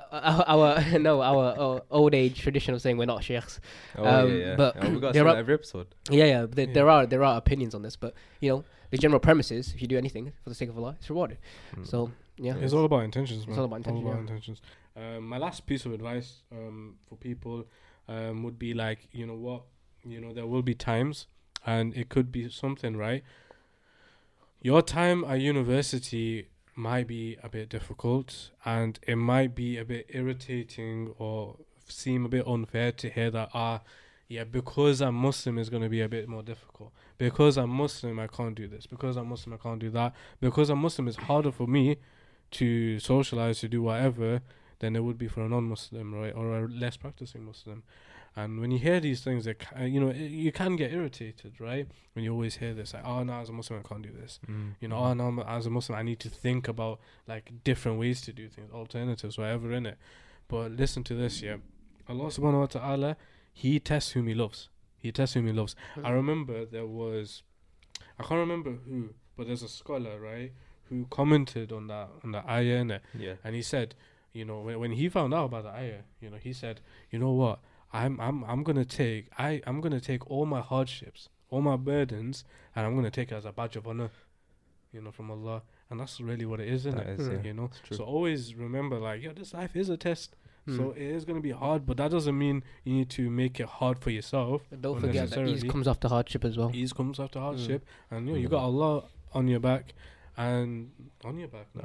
old age tradition of saying we're not sheikhs. But we got to say every episode. There are opinions on this, but the general premise is, if you do anything for the sake of Allah, it's rewarded. So it's all about intentions, man. It's all about intentions. My last piece of advice for people would be like, there will be times, and it could be something, right? Your time at university might be a bit difficult, and it might be a bit irritating or seem a bit unfair to hear that, because I'm Muslim is going to be a bit more difficult. Because I'm Muslim, I can't do this. Because I'm Muslim, I can't do that. Because I'm Muslim, it's harder for me to socialize, to do whatever, than it would be for a non-Muslim, right? Or a less practicing Muslim. And when you hear these things, you can get irritated, right? When you always hear this, like, no, as a Muslim, I can't do this. No, as a Muslim, I need to think about, like, different ways to do things, alternatives, whatever, in it. But listen to this, Allah subhanahu wa ta'ala, He tests whom He loves. I remember I can't remember who, but there's a scholar, right, who commented on that ayah, innit? And he said, when he found out about the ayah, he said, you know what? I'm gonna take all my hardships, all my burdens, and I'm gonna take it as a badge of honor, from Allah. And that's really what it is, isn't it? So always remember, like, this life is a test. So it is gonna be hard, but that doesn't mean you need to make it hard for yourself. But don't forget that ease comes after hardship as well. Ease comes after hardship, and you got Allah on your back, and at your back.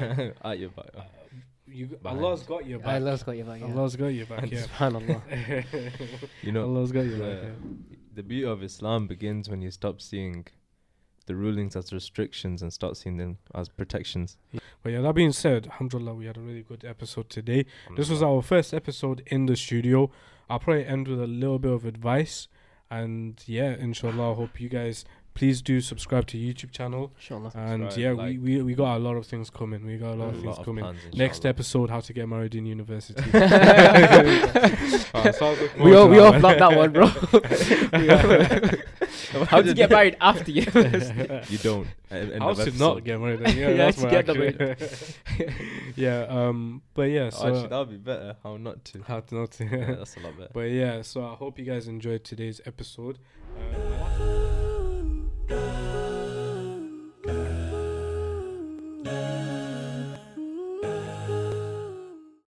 Allah's got your back. Allah's got your back. Allah's got your back. SubhanAllah. Allah's got your back. The beauty of Islam begins when you stop seeing the rulings as restrictions and start seeing them as protections. But that being said, alhamdulillah, we had a really good episode today. This was our first episode in the studio. I'll probably end with a little bit of advice, and inshallah, I hope you guys please do subscribe to YouTube channel. Inshallah. And we got a lot of things coming. Next episode, how to get married in university. We all flopped that one, bro. How to get married after university? You don't. How to not get married? That's more accurate. So actually, that would be better. How not to. How not to. That's a lot better. But so I hope you guys enjoyed today's episode.